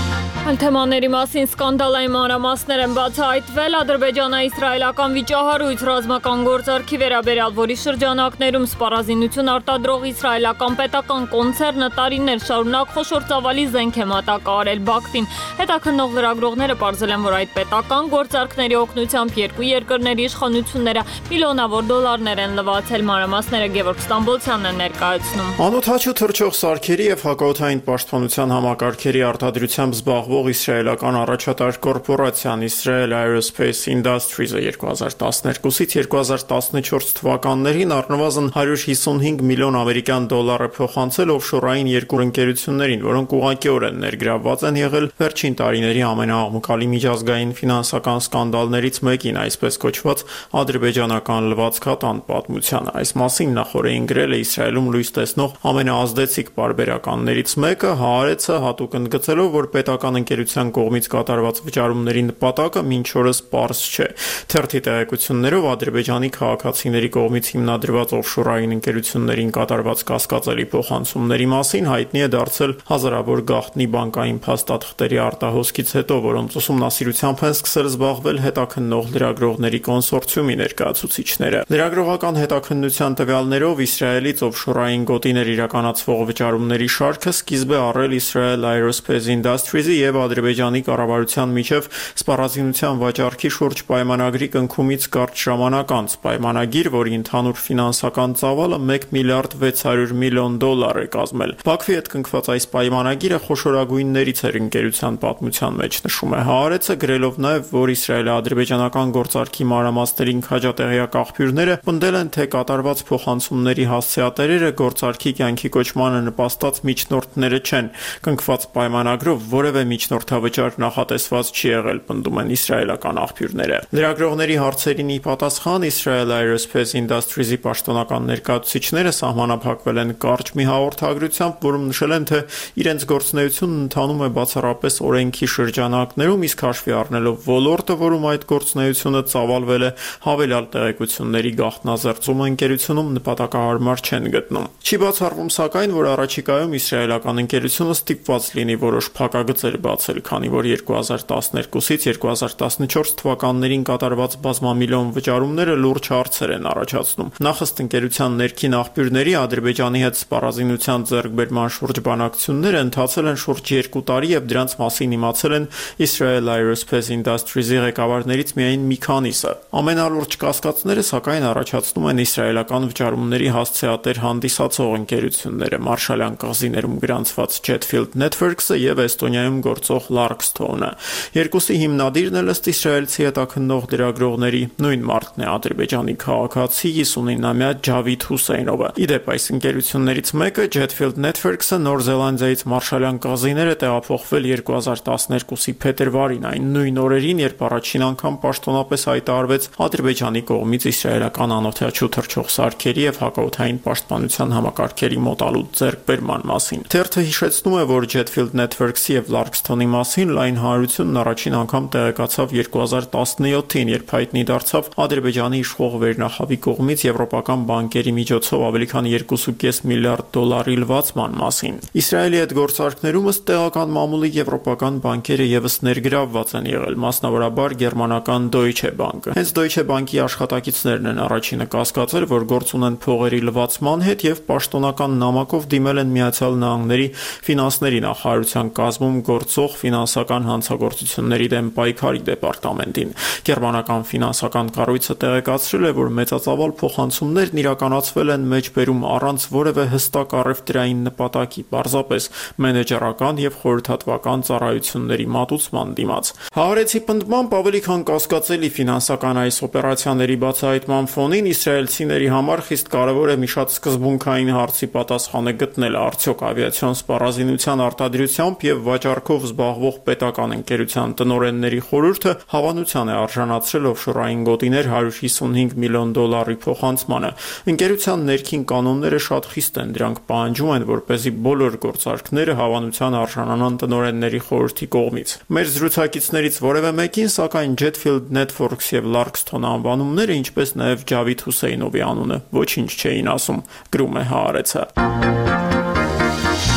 Այն թեմաների մասին սկանդալային մանրամասներ են բացահայտվել ադրբեջանա-իսրայելական վիճահարույց ռազմական գործարքի վերաբերյալ, որի շրջանակներում սպառազինություն արտադրող իսրայելական պետական կոնցեռնը տարիներ շարունակ խոշոր ծավալի զենք է մատակարարել Բաքվին։ Հետաքննող լրագրողները պարզել են, որ այդ պետական գործարքների օգնությամբ երկու երկրների իշխանությունները միլիոնավոր դոլարներ են լվացել։ Մանրամասները Գևորգ Ստամբոլցյանն է ներկայացնում։ Անօթաչու թռչող սարքերի եւ հակաօդային պաշտպանության համակարգերի արտադրությամբ զբաղվող իսրայելական առաջատար կորպորացիան Israel Aerospace Industries-ը երկու հազար տասներկուսից երկու հազար տասնչորս թվականներին առնվազն հարյուր հիսունհինգ միլիոն ամերիկյան դոլար է փոխանցել օֆշորային երկու ընկերություններին, որոնք ուղղակիորեն ներգրավված են եղել վերջին տարիների ամենաաղմկալի միջազգային ֆինանսական սկանդալներից մեկին, այսպես կոչված ադրբեջանական լվացքատան պատմությանը։ Այս մասին նախորդին գրել է Իսրայելում լույս տեսնող ամենաազդեցիկ պարբերականներից մեկը Հaaretz-ը, հատուկ ընդգծելով, որ պետական ընկերության կողմից կատարված վճարումների նպատակը մինչ օրս պարզ չէ։ Թերթի տեղեկություններով Ադրբեջանի քաղաքացիների կողմից հիմնադրված օֆշորային ընկերություններին կատարված կասկածելի փոխանցումների մասին հայտնի է դարձել հազարավոր գաղտնի բանկային փաստաթղթերի արտահոսքից հետո, որոնց ուսումնասիրությամբ են սկսել զբաղվել հետաքննող լրագրողների կոնսորցիումի ներկայացուցիչները։ Լրագրողական հետաքննության տվյալներով Իսրայելից օֆշորային գոտիներ իրականացվող վճարումների շարքը սկիզբ է առել Israel Aerospace Industries-ի եւ Ադրբեջանի կառավարության միջև սպառազինության վաճառքի շուրջ պայմանագրի կնքումից կարճ ժամանակ անց, պայմանագիր, որի ընդհանուր ֆինանսական ծավալը մեկ միլիարդ վեց հարյուր միլիոն դոլար է կազմել։ Բաքվի հետ կնքված այս պայմանագիրը խոշորագույններից էր ընկերության պատմության մեջ, նշում է Haaretz-ը, գրելով նաեւ, որ իսրայելա-ադրբեջանական գործարքի մանրամասներին քաջատեղյակ աղբյուրները պնդել են, թե կատարված փոխանցումների հասցեատերերը գործարքի կյանքի կոչմանը նպաստած միջնորդները չեն։ Կնքված պայմանագրով որևէ միջնորդավճար նախատեսված չի եղել, պնդում են իսրայելական աղբյուրները։ Լրագրողների հարցերին ի պատասխան Israel Aerospace Industries-ի պաշտոնական ներկայացուցիչները սահմանափակվել են կարճ մի հաղորդագրությամբ, որում նշել են, թե իրենց գործունեությունն ընթանում է բացառապես օրենքի շրջանակներում, իսկ հաշվի առնելով ոլորտը, որում այդ գործունեությունը ծավալվել է, հավելյալ տեղեկությունների գաղտնազերծումը ընկերությունում նպատակահարմար չեն գտնում։ Չի բացառվում սակայն, որ առաջիկայում իսրայելական ընկերությունը ստիպված լինի որոշ փակագծեր բացել, քանի որ երկու հազար տասներկուսից երկու հազար տասնչորս թվականներին կատարված բազմամիլիոն վճարումները լուրջ հարցեր են առաջացնում։ Նախ ըստ ընկերության ներքին աղբյուրների Ադրբեջանի հետ սպառազինության ձեռքբերման շուրջ բանակցությունները ընթացել են շուրջ երկու տարի եւ դրանց մասին իմացել են Israel Aerospace Industries-ի ղեկավարներից միայն մի քանիսը։ Ամենալուրջ կասկածները սակայն առաջացնում են իսրայելական վճարումների հասցեատեր հանդիսացող ընկերությունները՝ Մարշալյան կղզիներում գրանցված Jetfield Networks-ը եւ Էստոնիայում գործող Larkstone-ը։ Երկուսի հիմնադիրն էլ ըստ իսրայելցի հետաքննող լրագրողների նույն մարդն է, ադրբեջանի քաղաքացի հիսունինամյա Ջավիդ Հուսեյնովը։ Իդեպ այս ընկերություններից մեկը Jetfield Networks-ը Նոր Զելանդիայից Մարշալյան կղզիները տեղափոխվել երկու հազար տասներկուսի փետրվարին, այն նույն օրերին, երբ առաջին անգամ պաշտոնապես հայտարարվեց Ադրբեջանի կողմից իսրայելական անօթաչու թռչող սարքերի եւ հակաօդային պաշտպանության համակարգերի մոտալուտ ձեռքբերման մասին։ Թերթը հիշեցնում է, որ Jetfield Networks-ի եւ Larkstone-ի մասին լայն հանրությունն առաջին անգամ տեղեկացավ երկու հազար տասնյոթին, երբ հայտնի դարձավ Ադրբեջանի իշխող վերնախավի կողմից եվրոպական բանկերի միջոցով ավելի քան երկու կόμμα պենս միլիարդ դոլարի լվացման մասին։ Իսրայելի հետ գործարքներում ըստ տեղական մամուլի եվրոպական բանկերը եւս ներգրավված են եղել, մասնավորաբար գերմանական Deutsche Bank-ը։ Հենց Deutsche Bank-ի աշխատակիցներն են առաջինը կասկածել, որ գործ ունեն փողերի լվացման հետ եւ պաշտոնական նամակով դիմել են Միացյալ Նահանգների ֆինանսների նախարարության կազմում գործող ֆինանսական հանցագործությունների դեմ պայքարի դեպարտամենտին։ Գերմանական ֆինանսական կառույցը տեղեկացրել է, որ մեծածավալ փոխանցումներն իրականացվել են մեջբերում առանց որևէ հստակ առևտրային նպատակի, պարզապես մենեջերական եւ խորհրդատվական ծառայությունների մատուցման դիմաց։ Haaretz-ի պնդմամբ ավելի քան կասկածելի ֆինանսական այս օպերացիաների բացահայտման ֆոնին իսրայելցիների համար խիստ կարևոր է մի շատ սկզբունքային հարցի պատասխանը գտնել՝ արդյոք ավիացիոն սպառազինության արտադրությամբ եւ վաճառքով զբաղվող պետական ընկերության տնօրենների խորհուրդը հավանության է արժանացրել օֆշորային գոտիներ հարյուր հիսունհինգ միլիոն դոլարի փոխանցմանը։ Ընկերության ներքին կանոնները շատ խիստ են, դրանք պահանջում են, որպեսզի բոլոր գործարքները հավանության արժանանան տնօրենների խորհրդի կողմից։ Մեր զրուցակիցներից որևէ մեկին, սակայն Jetfield Networks եւ Larkstone անվանումները, ինչպես նաեւ Ջավիդ Հուսեյնովի անունը ոչինչ չէին ասում, գրում է Haaretz-ը։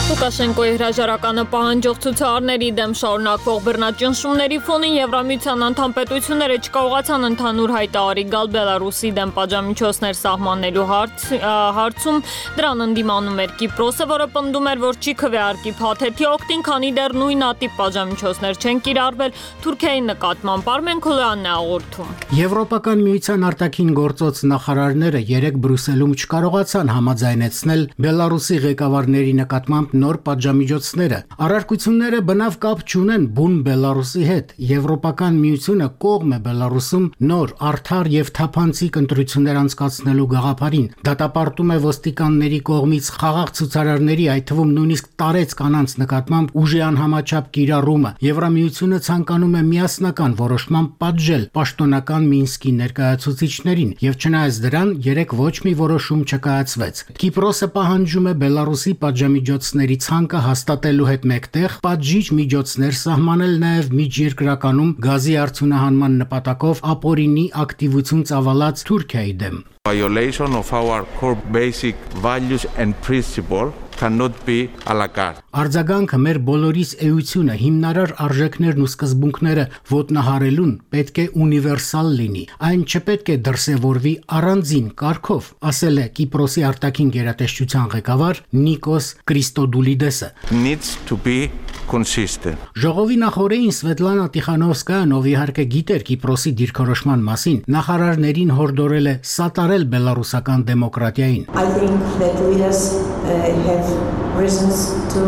Լուկաշենկոյի հրաժարականը պահանջող ցուցարարների դեմ շարունակվող բռնաճնշումների ֆոնին Եվրամիության անդամ պետությունները չկարողացան ընդհանուր հայտարարի գալ Բելարուսի դեմ պատժամիջոցներ սահմանելու հարցում։ Դրան ընդդիմանում էր Կիպրոսը, որը պնդում էր, որ չի քվեարկի փաթեթի օգտին, քանի դեռ նույնատիպ պատժամիջոցներ չեն կիրառվել Թուրքիայի նկատմամբ։ Արմեն Քոլյանն է հաղորդում։ Եվրոպական միության արտաքին գործոց նախարարները երեկ Բրյուսելում չկարողացան համաձայնեցնել Բելարուսի ղեկավարների նկատմամբ նոր պատժամիջոցները։ Առարկությունները բնավ կապ չունեն բուն Բելարուսի հետ։ Եվրոպական միությունը կողմ է Բելարուսում նոր արդար եւ թափանցիկ ընտրություններ անցկացնելու գաղափարին։ Դատապարտում է ոստիկանների կողմից խաղաղ ցուցարարների, այդ թվում նույնիսկ տարեց կանանց նկատմամբ ուժի անհամաչափ կիրառումը։ Եվրամիությունը ցանկանում է միասնական որոշմամբ պատժել պաշտոնական Մինսկի ներկայացուցիչներին, եւ չնայած դրան երեք ոչ մի որոշում չկայացվեց։ Կիպրոսը պահանջում է Բելարուսի պատժամիջոցների ցանկը հաստատելու հետ մեկտեղ պատժիչ միջոցներ սահմանել նաև միջերկրականում գազի արդյունահանման նպատակով ապօրինի ակտիվություն ծավալած Թուրքիայի դեմ։ Violation of our core basic values and principles cannot be a la carte. Արձագանքը մեր բոլորիս էությունը, հիմնարար արժեքներն ու սկզբունքները ոտնահարելուն պետք է ունիվերսալ լինի։ Այն չպետք է դրսևորվի առանձին կարգով, ասել է Կիպրոսի արտաքին գերատեսչության ղեկավար Նիկոս Քրիստոդուլիդեսը։ Needs to be consistent. Ժողովի նախորդին Սվետլանա Տիխանովսկայան, ով իհարկե գիտեր Կիպրոսի դիրքորոշման մասին, նախարարներին հորդորել է սատարել բելարուսական դեմոկրատիային։ I think that leaders uh, have reasons to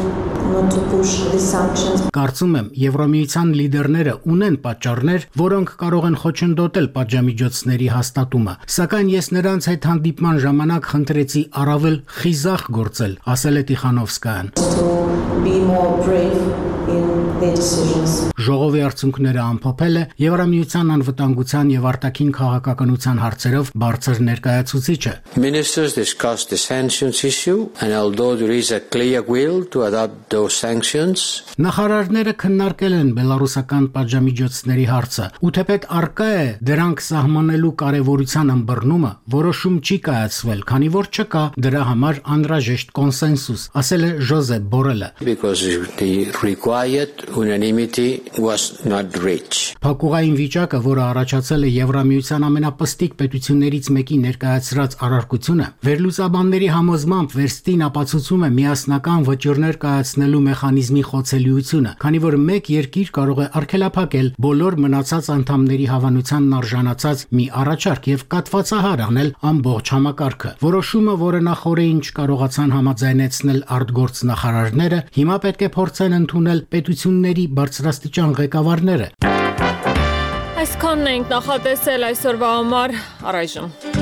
not to push the sanctions. Կարծում եմ, Եվրամիության լիդերները ունեն պատճառներ, որոնք կարող են խոչընդոտել պատժամիջոցների հաստատումը, սակայն ես նրանց հետ հանդիպման ժամանակ խնդրեցի առավել խիզախ գործել, ասել է Տիխանովսկայան։ Be more brave in their decisions. Ժողովի արդյունքները ամփոփել է Եվրամիության անվտանգության եւ արտաքին քաղաքականության հարցերով բարձր ներկայացուցիչը։ Ministers discussed the sanctions issue, and although there is a clear will to adopt those sanctions, Նախարարները քննարկել են բելարուսական պատժամիջոցների հարցը, ու թեպետ արկա է դրանք սահմանելու կարևորության ըմբռնումը, որոշում չի կայացվել, քանի որ չկա դրա համար անհրաժեշտ կոնսենսուս, ասել է Ժոզեփ Բորելը։ Because the required unanimity was not reached. Փակուղային վիճակը, որը առաջացել է Եվրամիության ամենապստիկ պետություններից մեկի ներկայացրած առարկությունը, վերլուծաբանների համոզմամբ վերստին ապացուցում է միասնական վճիռներ կայացնելու մեխանիզմի խոցելիությունը, քանի որ մեկ երկիր կարող է արգելափակել բոլոր մնացած անդամների հավանությանն արժանացած մի առաջարկ եւ կատվածահար անել ամբողջ համակարգը։ Որոշումը, որը նախորդին չկարողացան համաձայնեցնել արտգործ նախարարները, հիմա պետք է փորձեն ընդունել պետությունների բարձրաստիճան ղեկավարները։ Այսքանն ենք նախատեսել այսօրվա համար, առայժմ։